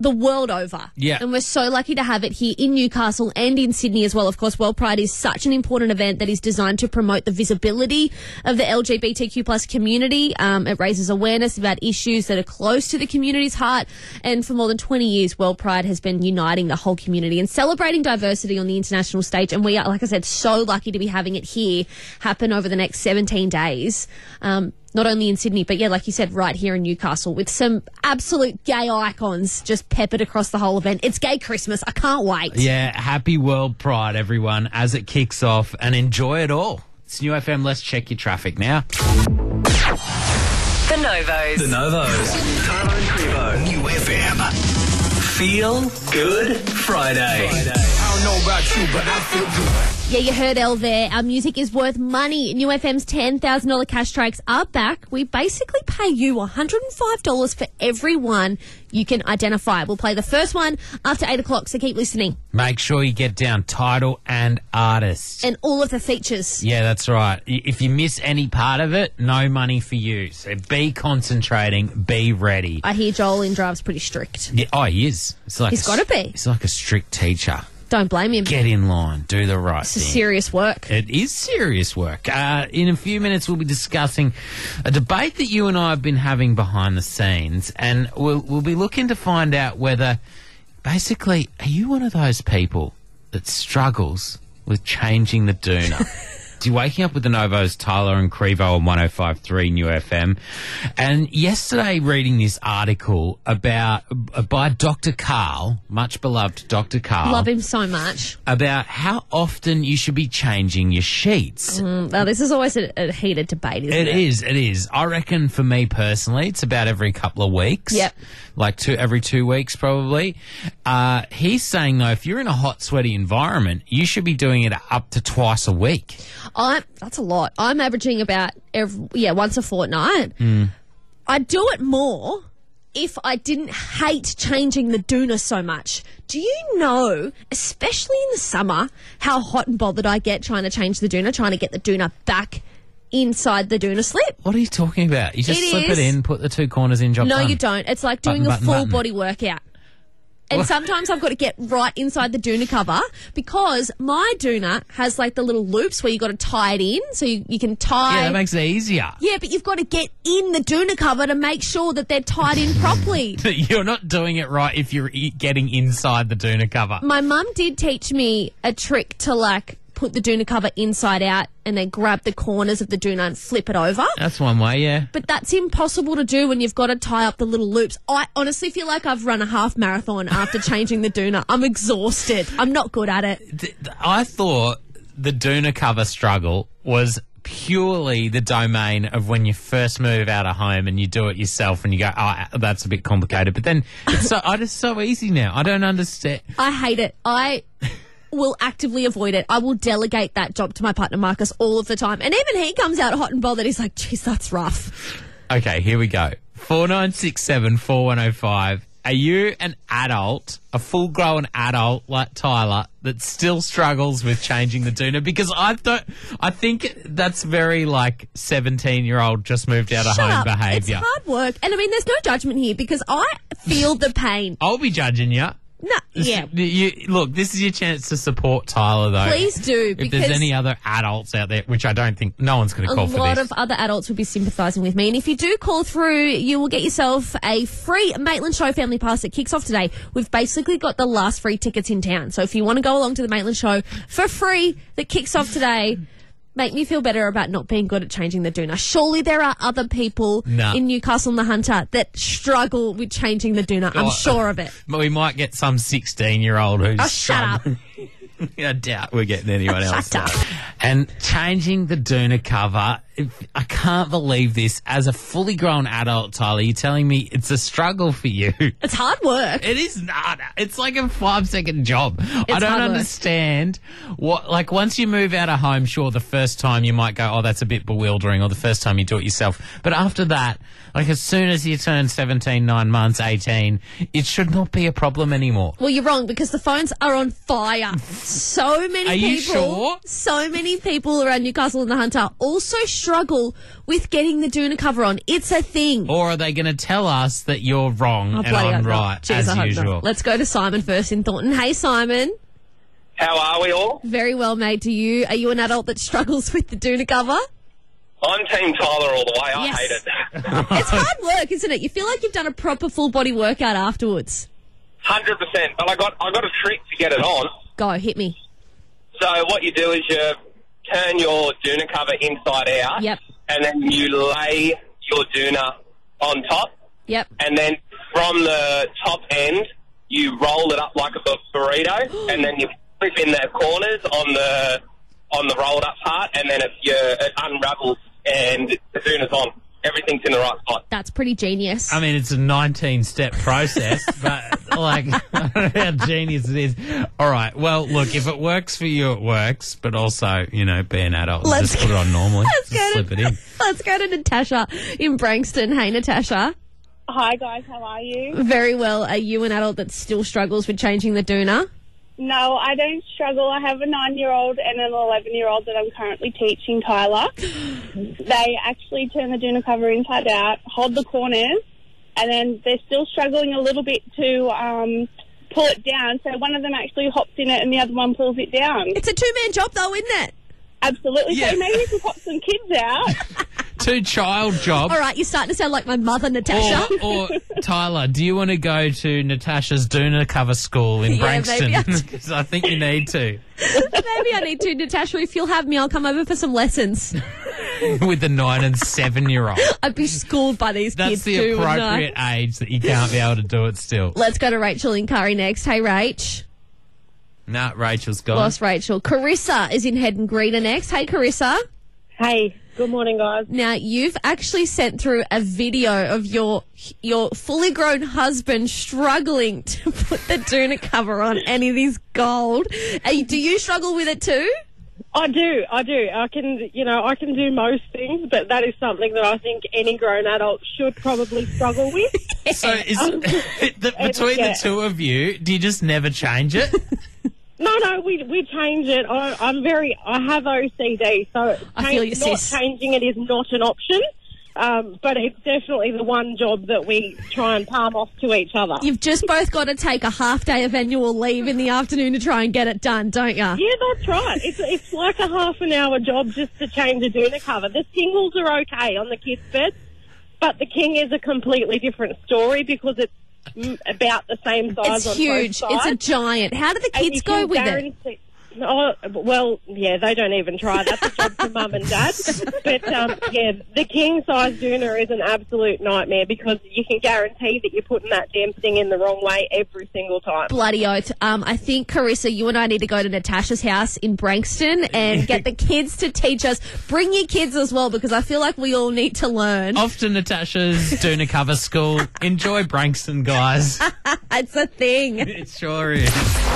D: the world over.
C: Yeah.
D: And we're so lucky to have it here in Newcastle and in Sydney as well. Of course, World Pride is such an important event that is designed to promote the visibility of the L G B T Q plus community. Um, it raises awareness about issues that are close to the community's heart. And for more than twenty years, World Pride has been uniting the whole community and celebrating diversity on the international stage. And we are, like I said, so lucky to be having it here happen over the next seventeen days. Um, Not only in Sydney, but yeah, like you said, right here in Newcastle with some absolute gay icons just peppered across the whole event. It's Gay Christmas. I can't wait.
C: Yeah, happy World Pride, everyone, as it kicks off, and enjoy it all. It's New F M. Let's check your traffic now.
A: The Novos.
B: The Novos. Tyler and Crevo. New F M. Feel Good Friday. Friday.
L: I don't know about you, but I feel good.
D: Yeah, you heard Elle there. Our music is worth money. New F M's ten thousand dollars cash tracks are back. We basically pay you one hundred five dollars for every one you can identify. We'll play the first one after eight o'clock, so keep listening.
C: Make sure you get down title and artist.
D: And all of the features.
C: Yeah, that's right. I- If you miss any part of it, no money for you. So be concentrating, be ready.
D: I hear Joel in Drive's pretty strict.
C: Yeah, oh, he is. It's like
D: He's
C: a
D: gotta
C: s-
D: be.
C: He's like a strict teacher.
D: Don't blame him.
C: Get in line, do the right
D: It's
C: thing.
D: serious work.
C: It is serious work. Uh, in a few minutes, we'll be discussing a debate that you and I have been having behind the scenes, and we'll, we'll be looking to find out whether, basically, are you one of those people that struggles with changing the doona? You're waking up with the Novos, Tyler and Crevo on one oh five point three New F M. And yesterday, reading this article about uh, by Doctor Carl, much beloved Doctor Carl.
D: Love him so much.
C: About how often you should be changing your sheets.
D: Mm, now, this is always a, a heated debate, isn't it?
C: It is, it is. I reckon for me personally, it's about every couple of weeks.
D: Yep.
C: Like two, every two weeks probably. Uh, he's saying, though, if you're in a hot, sweaty environment, you should be doing it up to twice a week.
D: I'm, that's a lot. I'm averaging about, every, yeah, once a fortnight.
C: Mm.
D: I'd do it more if I didn't hate changing the doona so much. Do you know, especially in the summer, how hot and bothered I get trying to change the doona, trying to get the doona back inside the doona slip?
C: What are you talking about? You just
D: It
C: slip
D: is.
C: it in, put the two corners in, job
D: No,
C: done.
D: you don't. It's like doing
C: Button,
D: a
C: button,
D: full
C: button.
D: body workout. And
C: What?
D: sometimes I've got to get right inside the doona cover because my doona has like the little loops where you got to tie it in, so you, you can tie.
C: Yeah, that makes it easier.
D: Yeah, but you've got to get in the doona cover to make sure that they're tied in properly.
C: You're not doing it right if you're e- getting inside the doona cover.
D: My mum did teach me a trick to like put the doona cover inside out and then grab the corners of the doona and flip it over.
C: That's one way, yeah.
D: But that's impossible to do when you've got to tie up the little loops. I honestly feel like I've run a half marathon after changing the doona. I'm exhausted. I'm not good at it.
C: Th- th- I thought the doona cover struggle was purely the domain of when you first move out of home and you do it yourself and you go, oh, that's a bit complicated. But then it's so, oh, it's so easy now. I don't understand.
D: I hate it. I will actively avoid it. I will delegate that job to my partner Marcus all of the time. And even he comes out hot and bothered. He's like, geez, that's rough.
C: Okay, here we go. four nine six seven, four one oh five. Are you an adult, a full-grown adult like Tyler, that still struggles with changing the doona? Because I don't, I think that's very like seventeen-year-old just moved out of
D: Shut
C: home
D: up.
C: behaviour.
D: It's hard work. And I mean, there's no judgment here because I feel the pain.
C: I'll be judging you.
D: No, yeah.
C: You, look, this is your chance to support Tyler, though.
D: Please do,
C: If
D: because
C: there's any other adults out there, which I don't think, no one's going to
D: a
C: call for
D: lot
C: this.
D: of other adults would be sympathising with me. And if you do call through, you will get yourself a free Maitland Show Family Pass that kicks off today. We've basically got the last free tickets in town. So if you want to go along to the Maitland Show for free that kicks off today, make me feel better about not being good at changing the doona. Surely there are other people
C: No.
D: in Newcastle and the Hunter that struggle with changing the doona. I'm
C: Oh,
D: sure of it.
C: But we might get some sixteen-year-old who's...
D: Oh, shut up.
C: I doubt we're getting anyone else.
D: Shut up.
C: And changing the doona cover, if, I can't believe this. As a fully grown adult, Tyler, you're telling me it's a struggle for you.
D: It's hard work.
C: It is not. It's like a five-second job. I
D: It's
C: don't
D: hard work.
C: understand what. Like once you move out of home, sure, the first time you might go, "Oh, that's a bit bewildering," or the first time you do it yourself. But after that, like as soon as you turn seventeen, nine months, eighteen, it should not be a problem anymore.
D: Well, you're wrong because the phones are on fire. So many
C: Are
D: people.
C: you sure?
D: So many people around Newcastle and the Hunter also struggle with getting the doona cover on. It's a thing.
C: Or are they going to tell us that you're wrong
D: Oh,
C: and
D: bloody
C: I'm
D: hope not.
C: right,
D: Jeez,
C: as
D: I hope
C: usual?
D: not. Let's go to Simon first in Thornton. Hey, Simon.
S: How are we all?
D: Very well, mate. To you. Are you an adult that struggles with the doona cover?
S: I'm Team Tyler all the way. I
D: Yes.
S: hate it.
D: It's hard work, isn't it? You feel like you've done a proper full body workout afterwards.
S: one hundred percent. But I got I got a trick to get it on.
D: Go, hit me.
S: So what you do is you turn your doona cover inside out.
D: Yep.
S: And then you lay your doona on top.
D: Yep.
S: And then from the top end, you roll it up like a burrito, and then you flip in the corners on the on the rolled up part, and then it, you, it unravels and the doona's on. Everything's in the right spot.
D: That's pretty genius.
C: I mean, it's a nineteen-step process, but, like, I don't know how genius it is. All right, well, look, if it works for you, it works, but also, you know, be an adult and
D: Let's
C: just put it on normally.
D: Let's
C: Just
D: go
C: slip
D: to,
C: it in.
D: Let's go to Natasha in Branxton. Hey, Natasha.
T: Hi guys, how are you?
D: Very well. Are you an adult that still struggles with changing the doona?
T: No, I don't struggle. I have a nine-year-old and an eleven-year-old that I'm currently teaching, Tyler. They actually turn the doona cover inside out, hold the corners, and then they're still struggling a little bit to um, pull it down. So one of them actually hops in it and the other one pulls it down.
D: It's a two-man job though, isn't it?
T: Absolutely.
C: Yeah.
T: So maybe we can pop some kids out.
C: Two-child job.
D: All right, you're starting to sound like my mother, Natasha.
C: Or, or Tyler, do you want to go to Natasha's doona cover school in
D: Yeah,
C: Branxton?
D: maybe I do.
C: Because I think you need to.
D: Maybe I need to, Natasha. If you'll have me, I'll come over for some lessons.
C: With the nine and seven-year-old.
D: I'd be schooled by these
C: That's
D: kids
C: the
D: too, wouldn't I?
C: appropriate age that you can't be able to do it still.
D: Let's go to Rachel in Curry next. Hey, Rach.
C: Nah, Rachel's gone.
D: Lost Rachel. Carissa is in Head and Greener next. Hey, Carissa.
T: Hey, good morning, guys.
D: Now, you've actually sent through a video of your your fully grown husband struggling to put the doona cover on, and it is gold. Are you- do you struggle with it too?
T: I do, I do. I can, you know, I can do most things, but that is something that I think any grown adult should probably struggle with.
C: So is
T: Um,
C: the, between
T: yeah.
C: the two of you, do you just never change it?
T: No, no, we we change it. I, I'm very, I have O C D, so
D: I feel you,
T: not
D: sis.
T: changing it is not an option. Um, but it's definitely the one job that we try and palm off to each other.
D: You've just both got to take a half day of annual leave in the afternoon to try and get it done, don't you?
T: Yeah, that's right. It's it's like a half an hour job just to change a doona cover. The singles are okay on the kids' bed, but the king is a completely different story because it's mm, about the same size
D: It's
T: on
D: huge.
T: both
D: It's
T: sides.
D: a giant. How do the
T: And
D: kids
T: you
D: go
T: can
D: with it?
T: guarantee- Oh, well, yeah, they don't even try. That's a job for mum and dad. But, um, yeah, the king-size doona is an absolute nightmare because you can guarantee that you're putting that damn thing in the wrong way every single time.
D: Bloody oath. Um, I think, Carissa, you and I need to go to Natasha's house in Branxton and get the kids to teach us. Bring your kids as well because I feel like we all need to learn.
C: Off to Natasha's doona cover school. Enjoy Branxton, guys.
D: It's a thing.
C: It sure is.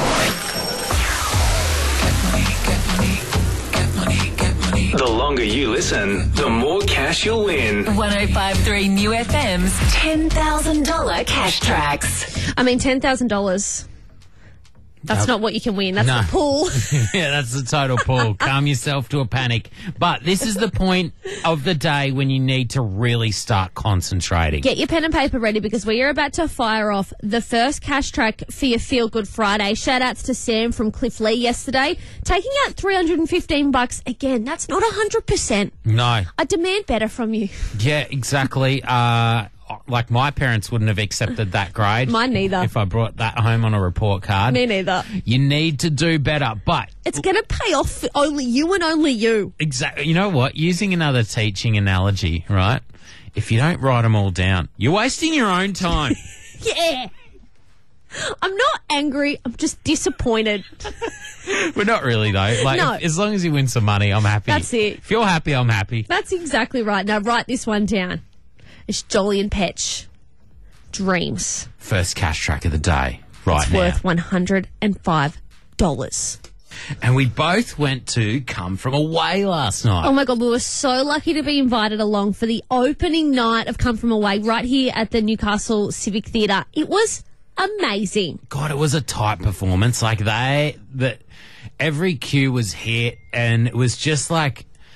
B: The longer you listen, the more cash you'll win.
A: one oh five point three New F M's ten thousand dollars cash tracks.
D: I mean, ten thousand dollars. That's
C: No.
D: not what you can win. That's
C: No.
D: the pool.
C: Yeah, that's the total pull. Calm yourself to a panic. But this is the point of the day when you need to really start concentrating.
D: Get your pen and paper ready because we are about to fire off the first cash track for your Feel Good Friday. Shout outs to Sam from Cliff Lee yesterday. Taking out three hundred fifteen bucks. Again, that's not one hundred percent.
C: No.
D: I demand better from you.
C: Yeah, exactly. Uh, like my parents wouldn't have accepted that grade.
D: Mine neither.
C: If I brought that home on a report card.
D: Me neither.
C: You need to do better. But
D: It's going to pay off for only you and only you.
C: exactly, you know what? Using another teaching analogy, right? If you don't write them all down, you're wasting your own time.
D: Yeah. I'm not angry. I'm just disappointed.
C: We're not really though. Like,
D: No.
C: if- as long as you win some money, I'm happy.
D: That's it.
C: If you're happy, I'm happy.
D: That's exactly right. Now write this one down. It's Jolly and Petch. Dreams.
C: First cash track of the day, right
D: It's
C: now.
D: worth one hundred five dollars.
C: And we both went to Come From Away last night.
D: Oh my God, we were so lucky to be invited along for the opening night of Come From Away right here at the Newcastle Civic Theatre. It was amazing.
C: God, it was a tight performance. Like they, that every cue was hit, and it was just like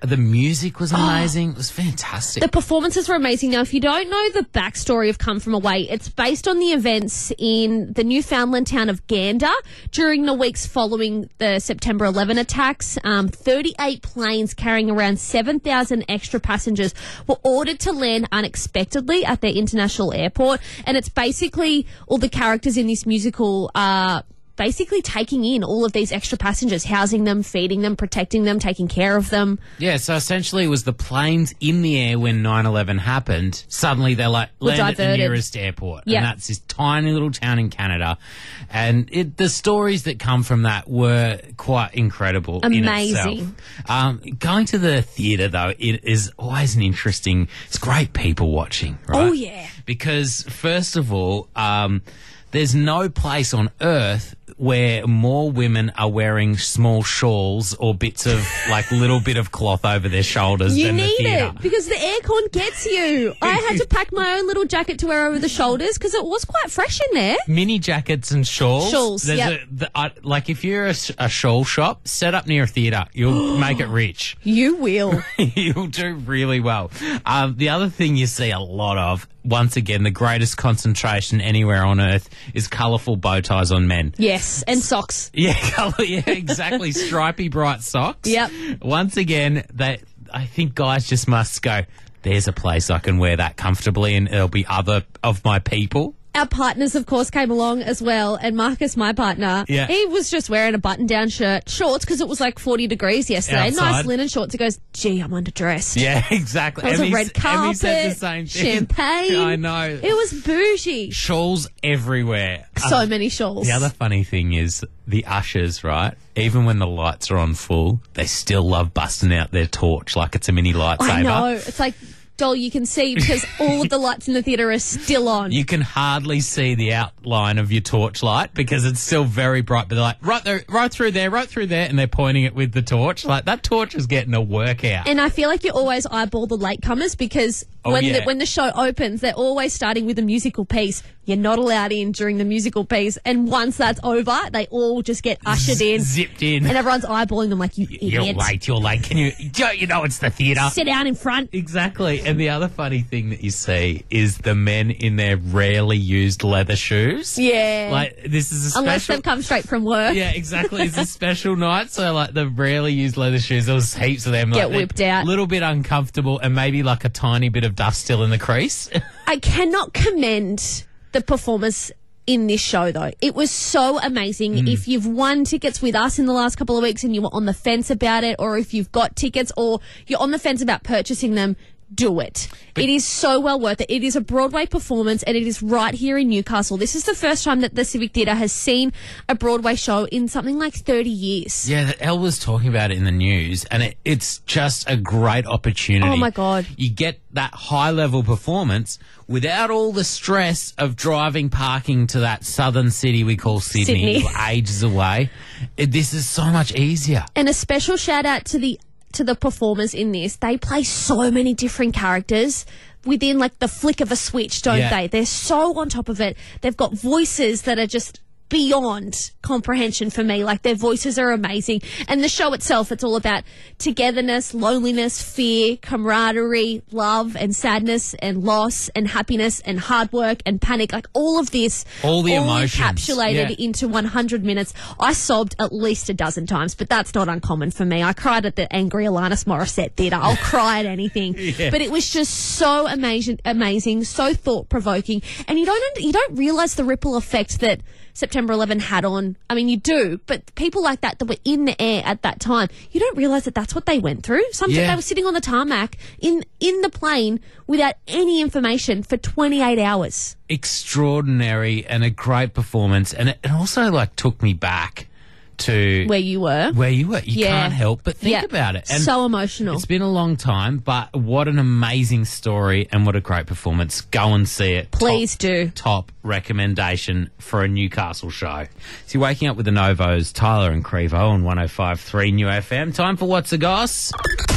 C: The music was amazing. It was fantastic.
D: The performances were amazing. Now, if you don't know the backstory of Come From Away, it's based on the events in the Newfoundland town of Gander during the weeks following the September eleventh attacks. Um, thirty-eight planes carrying around seven thousand extra passengers were ordered to land unexpectedly at their international airport. And it's basically all the characters in this musical are basically taking in all of these extra passengers, housing them, feeding them, protecting them, taking care of them.
C: Yeah, so essentially it was the planes in the air when nine eleven happened. Suddenly they're like
D: Were
C: land at the
D: diverted.
C: nearest airport.
D: Yeah.
C: And that's this tiny little town in Canada. And it, the stories that come from that were quite incredible in
D: Amazing.
C: itself. Um, going to the theatre, though, it is always an interesting... It's great people watching, right?
D: Oh, yeah.
C: Because, first of all, um, there's no place on earth where more women are wearing small shawls or bits of, like, little bit of cloth over their shoulders
D: You
C: than the
D: need
C: theatre.
D: it because the aircon gets you. I had to pack my own little jacket to wear over the shoulders because it was quite fresh in there.
C: Mini jackets and shawls.
D: Shawls,
C: There's
D: yep.
C: a, the, uh, like, if you're a, s- a shawl shop, set up near a theatre. You'll make it rich.
D: You will.
C: You'll do really well. Um, the other thing you see a lot of, once again, the greatest concentration anywhere on earth is colourful bow ties on men.
D: Yes, and socks.
C: Yeah, colour, yeah, exactly. Stripy, bright socks.
D: Yep.
C: Once again, that I think guys just must go, there's a place I can wear that comfortably and there'll be other of my people.
D: Our partners, of course, came along as well. And Marcus, my partner,
C: Yeah.
D: he was just wearing a button-down shirt, shorts, because it was like forty degrees yesterday.
C: Outside.
D: Nice linen shorts. He goes, gee, I'm underdressed.
C: Yeah, exactly.
D: There was a
C: Emmy-
D: red
C: Emmy
D: carpet,
C: said the same thing.
D: champagne.
C: I know.
D: It was bougie.
C: Shawls everywhere.
D: So
C: Um,
D: many shawls.
C: The other funny thing is the ushers, right? Even when the lights are on full, they still love busting out their torch like it's a mini lightsaber.
D: I know. It's like, doll, you can see because all of the lights in the theatre are still on.
C: You can hardly see the outline of your torchlight because it's still very bright. But they're like, right there, right through there, right through there, and they're pointing it with the torch. Like, that torch is getting a workout.
D: And I feel like you always eyeball the latecomers because
C: Oh,
D: when
C: yeah.
D: the, when the show opens, they're always starting with a musical piece. You're not allowed in during the musical piece, and once that's over, they all just get ushered in,
C: zipped in,
D: and everyone's eyeballing them like you
C: You're
D: idiot.
C: late, you're late. Can you, don't you know it's the theatre?
D: Sit down in front.
C: Exactly. And the other funny thing that you see is the men in their rarely used leather shoes.
D: Yeah.
C: Like, this is a special...
D: Unless they've come straight from work.
C: Yeah, exactly. It's a special night, so like the rarely used leather shoes, there was heaps of them.
D: Get
C: like, they're
D: whipped out.
C: A little bit uncomfortable and maybe like a tiny bit of dust still in the crease.
D: I cannot commend the performers in this show, though. It was so amazing.
C: Mm.
D: If you've won tickets with us in the last couple of weeks and you were on the fence about it, or if you've got tickets or you're on the fence about purchasing them, do it. It is so well worth it. It is a Broadway performance and it is right here in Newcastle. This is the first time that the Civic Theatre has seen a Broadway show in something like thirty years.
C: Yeah, Elle was talking about it in the news, and it, it's just a great opportunity.
D: Oh, my God.
C: You get that high-level performance without all the stress of driving, parking to that southern city we call Sydney,
D: Sydney.
C: ages away. It, this is so much easier.
D: And a special shout out to the to the performers in this. They play so many different characters within like the flick of a switch, don't
C: Yeah.
D: they? They're so on top of it. They've got voices that are just beyond comprehension for me. Like, their voices are amazing. And the show itself, it's all about togetherness, loneliness, fear, camaraderie, love and sadness and loss and happiness and hard work and panic. Like, all of this
C: All the emotions.
D: encapsulated
C: Yeah.
D: into one hundred minutes. I sobbed at least a dozen times, but that's not uncommon for me. I cried at the Angry Alanis Morissette Theatre. I'll cry at anything.
C: Yeah.
D: But it was just so amazing, amazing, so thought-provoking. And you don't, you don't realise the ripple effect that September eleventh had on, I mean, you do, but people like that that were in the air at that time, you don't realise that that's what they went through. Sometimes
C: Yeah.
D: they were sitting on the tarmac in, in the plane without any information for twenty-eight hours.
C: Extraordinary and a great performance, and it, it also like took me back to
D: Where you were.
C: where you were. You
D: Yeah.
C: can't help but think
D: Yeah.
C: about it.
D: So emotional.
C: It's been a long time, but what an amazing story and what a great performance. Go and see it.
D: Please
C: top,
D: do.
C: Top recommendation for a Newcastle show. So you're waking up with the Novos, Tyler and Crevo on one oh five point three New F M. Time for What's a Goss?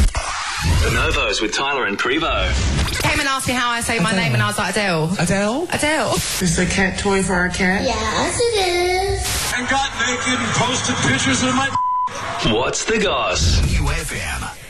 B: The Novos with Tyler and Crevo.
I: Came and asked me how I say my name, and I was like, Adele.
L: Adele?
I: Adele.
J: Is this a cat toy for our cat?
K: Yes, it is.
L: And got naked and posted pictures of my...
B: What's the Goss?
L: U F M.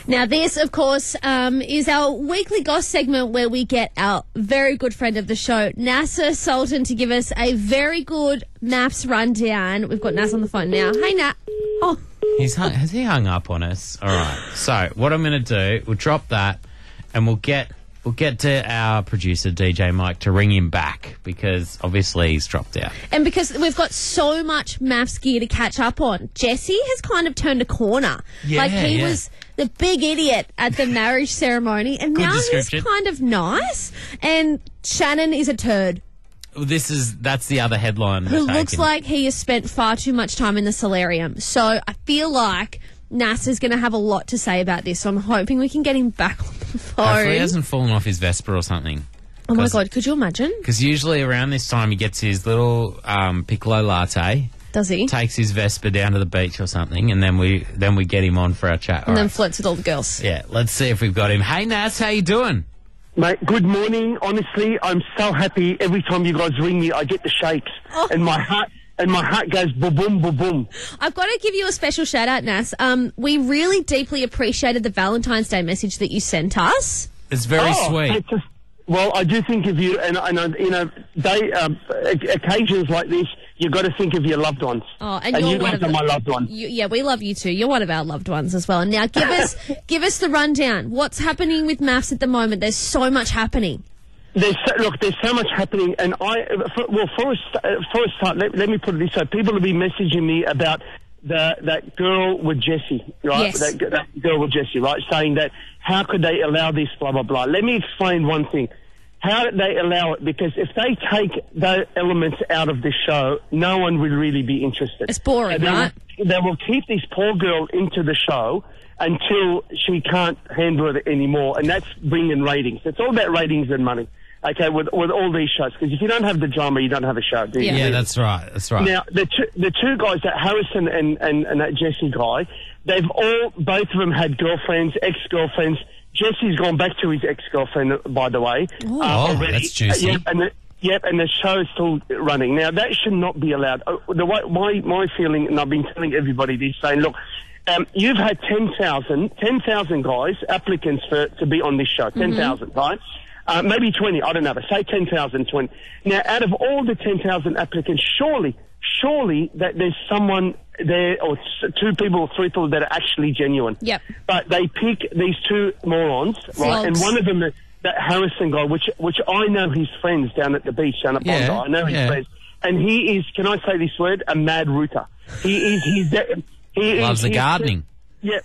D: Now, this, of course, um, is our weekly goss segment where we get our very good friend of the show, NASA Sultan, to give us a very good maths rundown. We've got Nas on the phone now. Hey, Nat. Oh.
C: He's hung, has he hung up on us? All right. So what I'm going to do, we'll drop that, and we'll get we'll get to our producer D J Mike to ring him back because obviously he's dropped out.
D: And because we've got so much maths gear to catch up on, Jesse has kind of turned a corner.
C: Yeah,
D: like he
C: yeah.
D: was the big idiot at the marriage ceremony, and
C: Good
D: now he's
C: description.
D: kind of nice. And Shannon is a turd
C: Well, this is that's the other headline.
D: who
C: we're
D: looks
C: taking.
D: like he has spent far too much time in the solarium. So I feel like NASA's going to have a lot to say about this. So I'm hoping we can get him back on the phone.
C: Hopefully he hasn't fallen off his Vespa or something.
D: Oh my God, could you imagine?
C: Because usually around this time he gets his little um, piccolo latte.
D: Does he?
C: Takes his Vespa down to the beach or something, and then we then we get him on for our chat.
D: And
C: All
D: then
C: right.
D: flirts with all the girls.
C: Yeah, let's see if we've got him. Hey, Nas, how you doing?
U: Mate, good morning. Honestly, I'm so happy every time you guys ring me. I get the shakes,
D: Oh.
U: and my heart and my heart goes boom, boom, boom, boom.
D: I've got to give you a special shout out, Nas. Um, we really deeply appreciated the Valentine's Day message that you sent us.
C: It's very
U: Oh,
C: sweet.
U: it's just- well, I do think of you, and, and uh, you know, day um, occasions like this, you've got to think of your loved ones.
D: Oh, and,
U: and
D: you're
U: you
D: one
U: guys
D: of
U: are
D: the-
U: my loved ones.
D: You, yeah, we love you too. You're one of our loved ones as well. Now, give us give us the rundown. What's happening with maths at the moment? There's so much happening.
U: There's so, look, there's so much happening, and I for, well for a, st- uh, for a start, let, let me put it this way: people have been messaging me about the that girl with Jesse, right?
D: Yes.
U: That, that girl with Jesse, right? Saying that how could they allow this? Blah blah blah. Let me explain one thing: how did they allow it? Because if they take those elements out of the show, no one will really be interested.
D: It's boring,
U: And they
D: right?
U: will- They will keep this poor girl into the show until she can't handle it anymore, and that's bringing ratings. It's all about ratings and money. Okay, with with all these shows, because if you don't have the drama, you don't have a show, do you?
C: Yeah, that's right. That's right.
U: Now, the two, the two guys, that Harrison and, and, and that Jesse guy, they've all, both of them had girlfriends, ex-girlfriends. Jesse's gone back to his ex-girlfriend, by the way.
C: Oh,
U: already.
C: that's juicy.
U: Uh, yep, and the, yep, and the show is still running. Now, that should not be allowed. Uh, the way, my, my feeling, and I've been telling everybody this, saying, look, um, you've had ten thousand, ten thousand guys, applicants for to be on this show, ten thousand, right? Uh, maybe twenty, I don't know, but say ten thousand, twenty. Now, out of all the ten thousand applicants, surely, surely that there's someone there, or s- two people or three people that are actually genuine.
D: Yep.
U: But they pick these two morons, right? And
D: Flogs.
U: one of them, that Harrison guy, which which I know his friends down at the beach, down at
C: Yeah,
U: Bondi. I know his
C: yeah.
U: friends. And he is, can I say this word, a mad rooter. He is, he's, de- he
C: Loves
U: is,
C: the
U: he's-
C: gardening.
U: Yeah.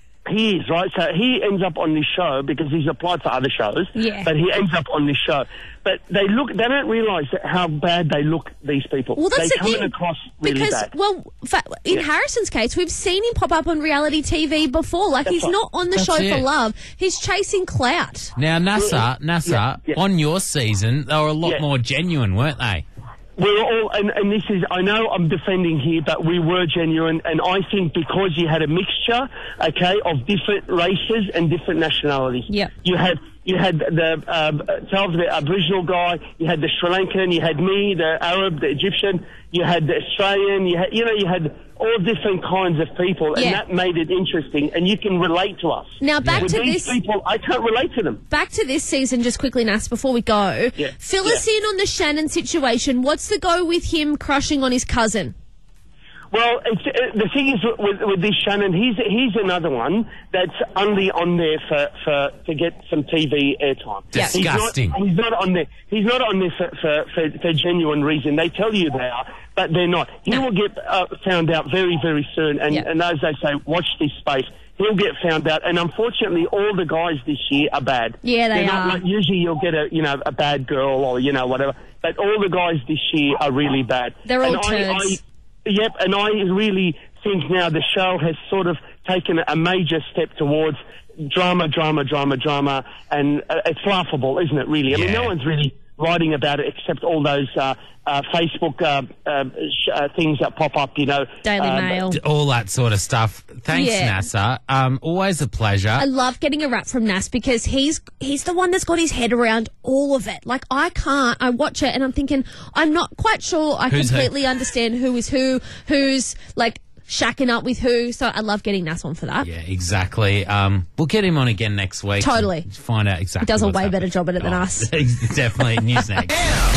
U: He is, right? So he ends up on this show because he's applied for other shows.
D: Yeah.
U: But he ends up on this show. But they look, they don't realise that how bad they look, these people.
D: Well, that's
U: They're
D: the
U: coming
D: thing.
U: across really
D: because,
U: bad.
D: well, fa- in
U: Yeah.
D: Harrison's case, we've seen him pop up on reality T V before. Like,
U: That's
D: he's
U: right.
D: not on the
C: That's
D: show for
C: it.
D: love. He's chasing clout.
C: Now, NASA, NASA,
U: Yeah, yeah.
C: on your season, they were a lot
U: Yeah.
C: more genuine, weren't they?
U: We were all, and, and this is, I know I'm defending here, but we were genuine, and I think because you had a mixture, okay, of different races and different nationalities.
D: Yep.
U: You had, you had the, um, Charles, the Aboriginal guy, you had the Sri Lankan, you had me, the Arab, the Egyptian, you had the Australian, you had, you know, you had all different kinds of people, and
D: Yeah.
U: that made it interesting, and you can relate to us.
D: Now, back
U: With
D: to
U: these
D: this-
U: people, I can't relate to them.
D: Back to this season, just quickly, Nas, before we go.
U: Yeah.
D: Fill
U: Yeah.
D: us in on the Shannon situation. What's the go with him crushing on his cousin?
U: Well, it's, uh, the thing is with, with this Shannon, he's he's another one that's only on there for, for to get some T V airtime.
C: Yeah. Disgusting.
U: He's not, he's not on there. He's not on there for, for, for, for genuine reason. They tell you they are, but they're not. He
D: No.
U: will get uh, found out very very soon. And,
D: Yeah.
U: and as they say, watch this space. He'll get found out. And unfortunately, all the guys this year are bad.
D: Yeah, they
U: They're not
D: are.
U: like, usually you'll get a you know a bad girl or you know whatever. But all the guys this year are really bad.
D: They're all
U: And I-
D: turds.
U: I, Yep, and I really think now the show has sort of taken a major step towards drama, drama, drama, drama, and uh, it's laughable, isn't it, really? I mean,
C: Yeah.
U: no one's really writing about it except all those uh, uh, Facebook uh, uh, sh- uh, things that pop up, you know.
D: Daily
U: um,
D: Mail.
C: All that sort of stuff. Thanks,
D: Yeah.
C: NASA. Um, always a pleasure.
D: I love getting a rap from Nas because he's he's the one that's got his head around all of it. Like, I can't. I watch it and I'm thinking, I'm not quite sure I
C: Who's who?
D: completely understand who is who, who's like shacking up with who. So I love getting Nas on for that.
C: Yeah, exactly. Um, we'll get him on again next week.
D: Totally.
C: and Find out exactly
D: He does a
C: what's
D: way
C: happening.
D: better job at it than
C: Oh,
D: us.
C: Definitely. News next.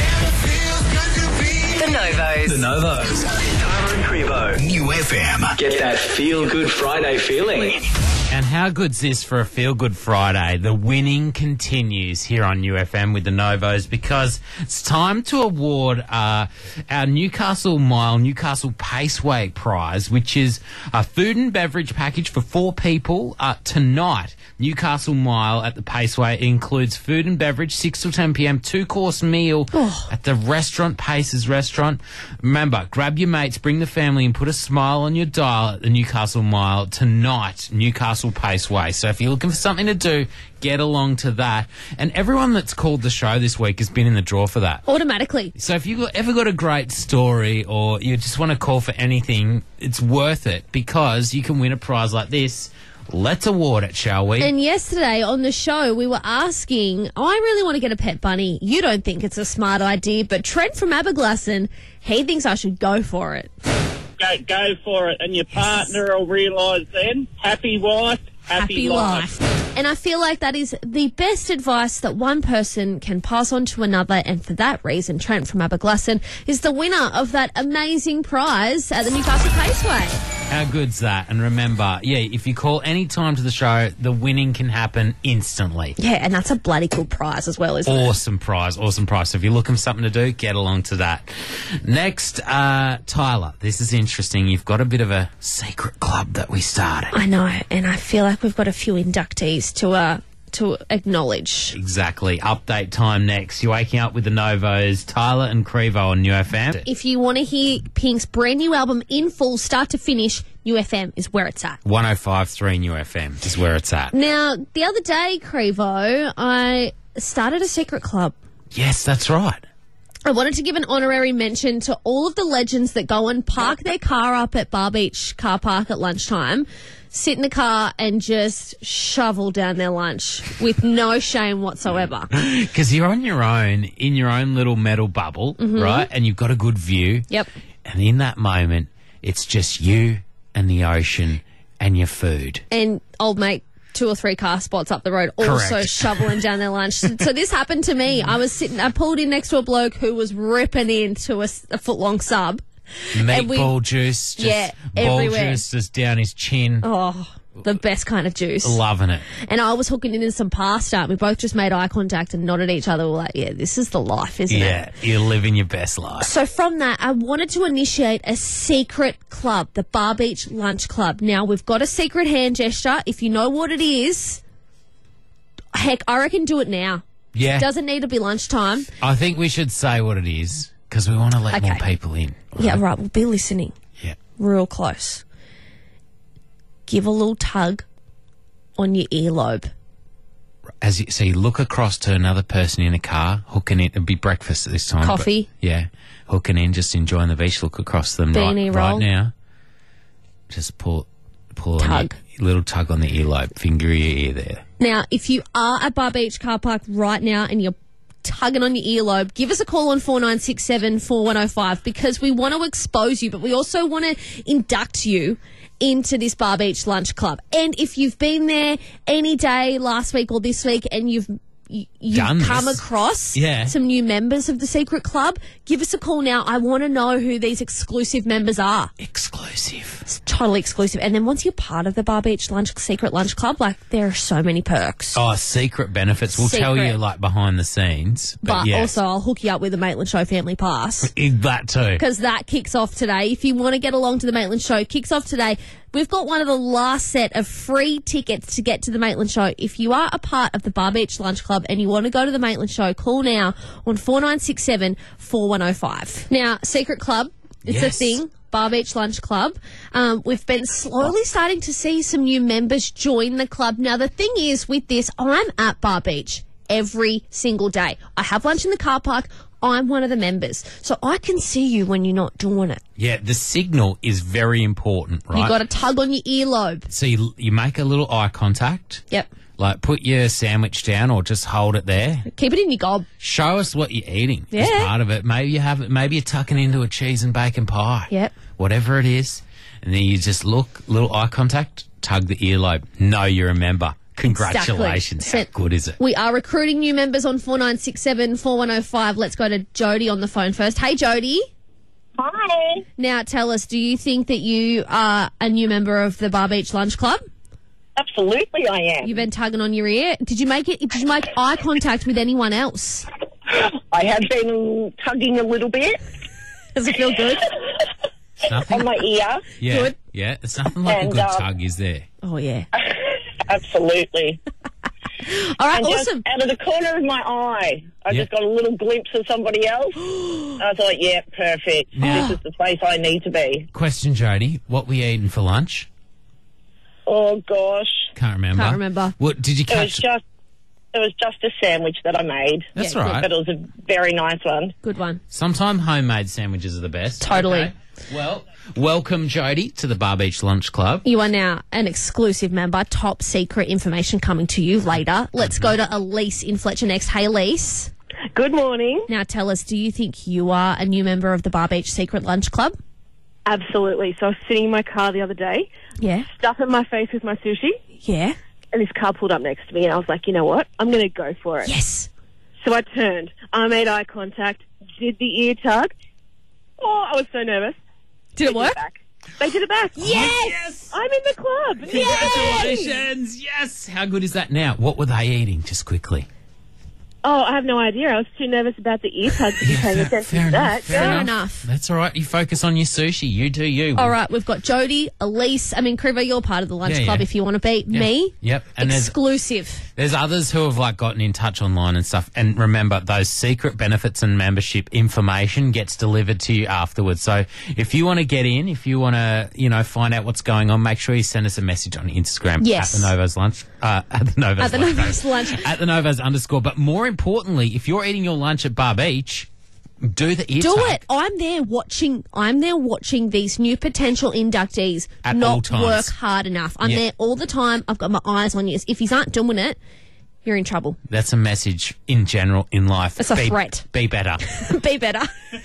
A: The Novos.
B: The Novos. Tyler and Crevo. New F M. Get that feel good Friday feeling.
C: And how good's this for a Feel Good Friday? The winning continues here on U F M with the Novos because it's time to award uh, our Newcastle Mile Newcastle Paceway Prize, which is a food and beverage package for four people uh, tonight. Newcastle Mile at the Paceway. It includes food and beverage, six till ten p.m, two-course meal
D: Oh.
C: at the restaurant, Pace's Restaurant. Remember, grab your mates, bring the family and put a smile on your dial at the Newcastle Mile tonight, Newcastle Paceway. So if you're looking for something to do, get along to that. And everyone that's called the show this week has been in the draw for that.
D: Automatically.
C: So if you've ever got a great story or you just want to call for anything, it's worth it because you can win a prize like this. Let's award it, shall we?
D: And yesterday on the show, we were asking, I really want to get a pet bunny. You don't think it's a smart idea, but Trent from Aberglasslyn, he thinks I should go for it.
H: Go, go for it, and your partner will realise then. Happy wife, happy,
D: Happy
H: life.
D: life. And I feel like that is the best advice that one person can pass on to another. And for that reason, Trent from Aberglasslyn is the winner of that amazing prize at the Newcastle Paceway.
C: How good's that? And remember, yeah, if you call any time to the show, the winning can happen instantly.
D: Yeah, and that's a bloody cool prize as well, isn't it?
C: Awesome prize, awesome prize. So if you're looking for something to do, get along to that. Next, uh, Tyler, this is interesting. You've got a bit of a secret club that we started.
D: I know, and I feel like we've got a few inductees to uh to acknowledge.
C: Exactly. Update time next. You're waking up with the Novos, Tyler and Crevo on New F M.
D: If you want to hear Pink's brand new album in full, start to finish, New F M is where it's at.
C: one oh five point three New F M is where it's at.
D: Now, the other day, Crevo, I started a secret club.
C: Yes, that's right.
D: I wanted to give an honorary mention to all of the legends that go and park their car up at Bar Beach car park at lunchtime, sit in the car and just shovel down their lunch with no shame whatsoever.
C: Because you're on your own, in your own little metal bubble,
D: Mhm.
C: right? And you've got a good view.
D: Yep.
C: And in that moment, it's just you and the ocean and your food.
D: And old mate, two or three car spots up the road, also
C: Correct.
D: shoveling down their lunch. So, so this happened to me. I was sitting, I pulled in next to a bloke who was ripping into a, s- a foot long sub. And we-
C: Meatball juice, just
D: Yeah,
C: ball
D: everywhere.
C: juice just down his chin.
D: Oh, the best kind of juice.
C: Loving it.
D: And I was hooking into some pasta. And we both just made eye contact and nodded at each other. We're like, yeah, this is the life, isn't it?
C: Yeah, you're living your best life.
D: So from that, I wanted to initiate a secret club, the Bar Beach Lunch Club. Now, we've got a secret hand gesture. If you know what it is, heck, I reckon do it now.
C: Yeah.
D: It doesn't need to be lunchtime.
C: I think we should say what it is because we want to let
D: Okay.
C: more people in.
D: Yeah, right. We'll be listening.
C: Yeah.
D: Real close. Give a little tug on your earlobe.
C: As you, so you look across to another person in a car, hooking in. It'd be breakfast at this time. but-
D: Coffee.
C: yeah. Hooking in, just enjoying the beach. Look across them right,
D: Beanie
C: right
D: roll.
C: now. Just pull, pull on
D: Tug.
C: your little tug on the earlobe. Finger your ear there.
D: Now, if you are at Bar Beach car park right now and you're tugging on your earlobe, give us a call on four nine six seven, four one oh five because we want to expose you, but we also want to induct you into this Bar Beach Lunch Club. And if you've been there any day last week or this week and you've you, you've
C: Done
D: come
C: this.
D: across
C: Yeah.
D: some new members of the secret club, give us a call now. I want to know who these exclusive members are.
C: Exclusive.
D: It's totally exclusive. And then once you're part of the Bar Beach Lunch Secret Lunch Club, like there are so many perks.
C: Oh, secret benefits. We'll tell
D: Secret.
C: you like behind the scenes. But,
D: But
C: yeah.
D: also, I'll hook you up with the Maitland Show Family Pass
C: that too.
D: because that kicks off today. If you want to get along to the Maitland Show, kicks off today. We've got one of the last set of free tickets to get to the Maitland Show. If you are a part of the Bar Beach Lunch Club and you want to go to the Maitland Show, call now on four nine six seven, four one oh five. Now, Secret Club, it's a
C: Yes.
D: thing. Bar Beach Lunch Club. Um, we've been slowly starting to see some new members join the club. Now, the thing is with this, I'm at Bar Beach every single day. I have lunch in the car park. I'm one of the members. So I can see you when you're not doing it.
C: Yeah, the signal is very important, right?
D: You got to tug on your earlobe.
C: So you, you make a little eye contact.
D: Yep.
C: Like put your sandwich down or just hold it there.
D: Keep it in your gob.
C: Show us what you're eating as
D: Yeah.
C: part of it. Maybe you have it. Maybe you're tucking into a cheese and bacon pie.
D: Yep.
C: Whatever it is. and then you just look, little eye contact, tug the earlobe. No, you're a member. Congratulations.
D: Exactly.
C: How good is it?
D: We are recruiting new members on four nine six seven, four one oh five. Let's go to Jody on the phone first. Hey, Jody.
E: Hi.
D: Now, tell us, do you think that you are a new member of the Bar Beach Lunch Club?
E: Absolutely, I am.
D: You've been tugging on your ear. Did you make it? Did you make eye contact with anyone else?
E: I have been tugging a little bit.
D: Does it feel good?
E: On my ear.
C: Yeah,
E: Good.
C: yeah. It's nothing like
E: And,
C: a good
E: um,
C: tug, is there?
D: Oh, yeah.
E: Absolutely.
D: All right,
E: and just
D: awesome.
E: out of the corner of my eye, I
C: Yep.
E: just got a little glimpse of somebody else. I thought, yeah, perfect.
C: Now-
E: This is the place I need to be.
C: Question, Jody. What were you eating for lunch?
E: Oh, gosh.
C: Can't remember.
D: Can't remember.
C: What did you
E: It was
C: catch?
E: just it was just a sandwich that I made.
C: That's
D: Yeah,
C: right.
E: But it was a very nice one.
D: Good one.
C: Sometimes homemade sandwiches are the best.
D: Totally.
C: Okay. Well, welcome, Jody, to the Bar Beach Lunch Club.
D: You are now an exclusive member. Top secret information coming to you later. Let's go to Elise in Fletcher next. Hey, Elise.
V: Good morning.
D: Now tell us, do you think you are a new member of the Bar Beach Secret Lunch Club?
V: Absolutely. So I was sitting in my car the other day,
D: Yeah.
V: stuffing my face with my sushi,
D: Yeah.
V: and this car pulled up next to me, and I was like, you know what? I'm going to go for it.
D: Yes.
V: So I turned. I made eye contact, did the ear tug. Oh, I was so nervous.
D: Did it work?
V: back. They did it back.
D: Yes!
V: I'm in the club.
C: Congratulations! Yes! How good is that now? What were they eating, just quickly?
V: Oh, I have no idea. I was too nervous about the ear tug to be paying attention to that.
C: Fair
D: Fair
C: enough.
D: enough.
C: That's all right. You focus on your sushi. You do you.
D: All right, we've got Jody, Elise. I mean, Krivo, you're part of the lunch
C: Yeah,
D: club
C: yeah.
D: if you want to be.
C: Yeah.
D: Me,
C: Yep. And there's
D: exclusive.
C: There's others who have like gotten in touch online and stuff. And remember, those secret benefits and membership information gets delivered to you afterwards. So if you want to get in, if you want to, you know, find out what's going on, make sure you send us a message on Instagram
D: Yes.
C: at the Novos lunch, uh, at the Novos
D: At the
C: lunch,
D: Novos lunch.
C: at the Novos underscore. But more importantly, if you're eating your lunch at Bar Beach, do the ear
D: Do
C: tug.
D: it. I'm there watching. I'm there watching these new potential inductees
C: At all
D: not
C: times.
D: work hard enough. I'm
C: Yeah.
D: there all the time. I've got my eyes on you. If you aren't doing it, you're in trouble.
C: That's a message in general in life.
D: It's a
C: be,
D: threat.
C: Be better.
D: Be better.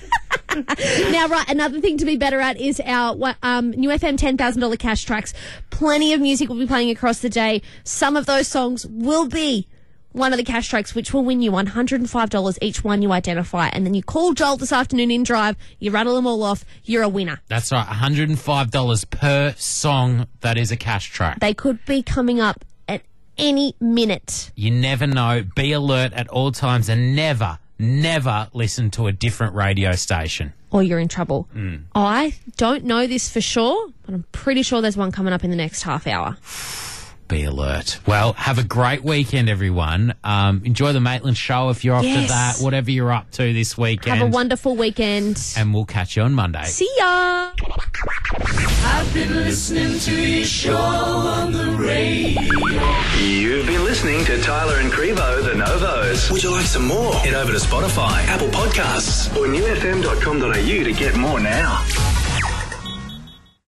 D: Now, right, another thing to be better at is our what, um, New F M ten thousand dollars cash tracks. Plenty of music will be playing across the day. Some of those songs will be one of the cash tracks, which will win you one hundred five dollars each one you identify. And then you call Joel this afternoon in Drive, you rattle them all off, you're a winner.
C: That's right. one hundred five dollars per song that is a cash track.
D: They could be coming up at any minute.
C: You never know. Be alert at all times and never, never listen to a different radio station.
D: Or you're in trouble.
C: Mm.
D: I don't know this for sure, but I'm pretty sure there's one coming up in the next half hour.
C: Be alert. Well, have a great weekend, everyone. Um, enjoy the Maitland show if you're off
D: Yes.
C: to that, whatever you're up to this weekend.
D: Have a wonderful weekend.
C: and we'll catch you on Monday.
D: See ya!
B: I've been listening to your show on the radio. You've been listening to Tyler and Crevo, the Novos. Would you like some more? Head over to Spotify, Apple Podcasts, or new f m dot com dot a u to get more now.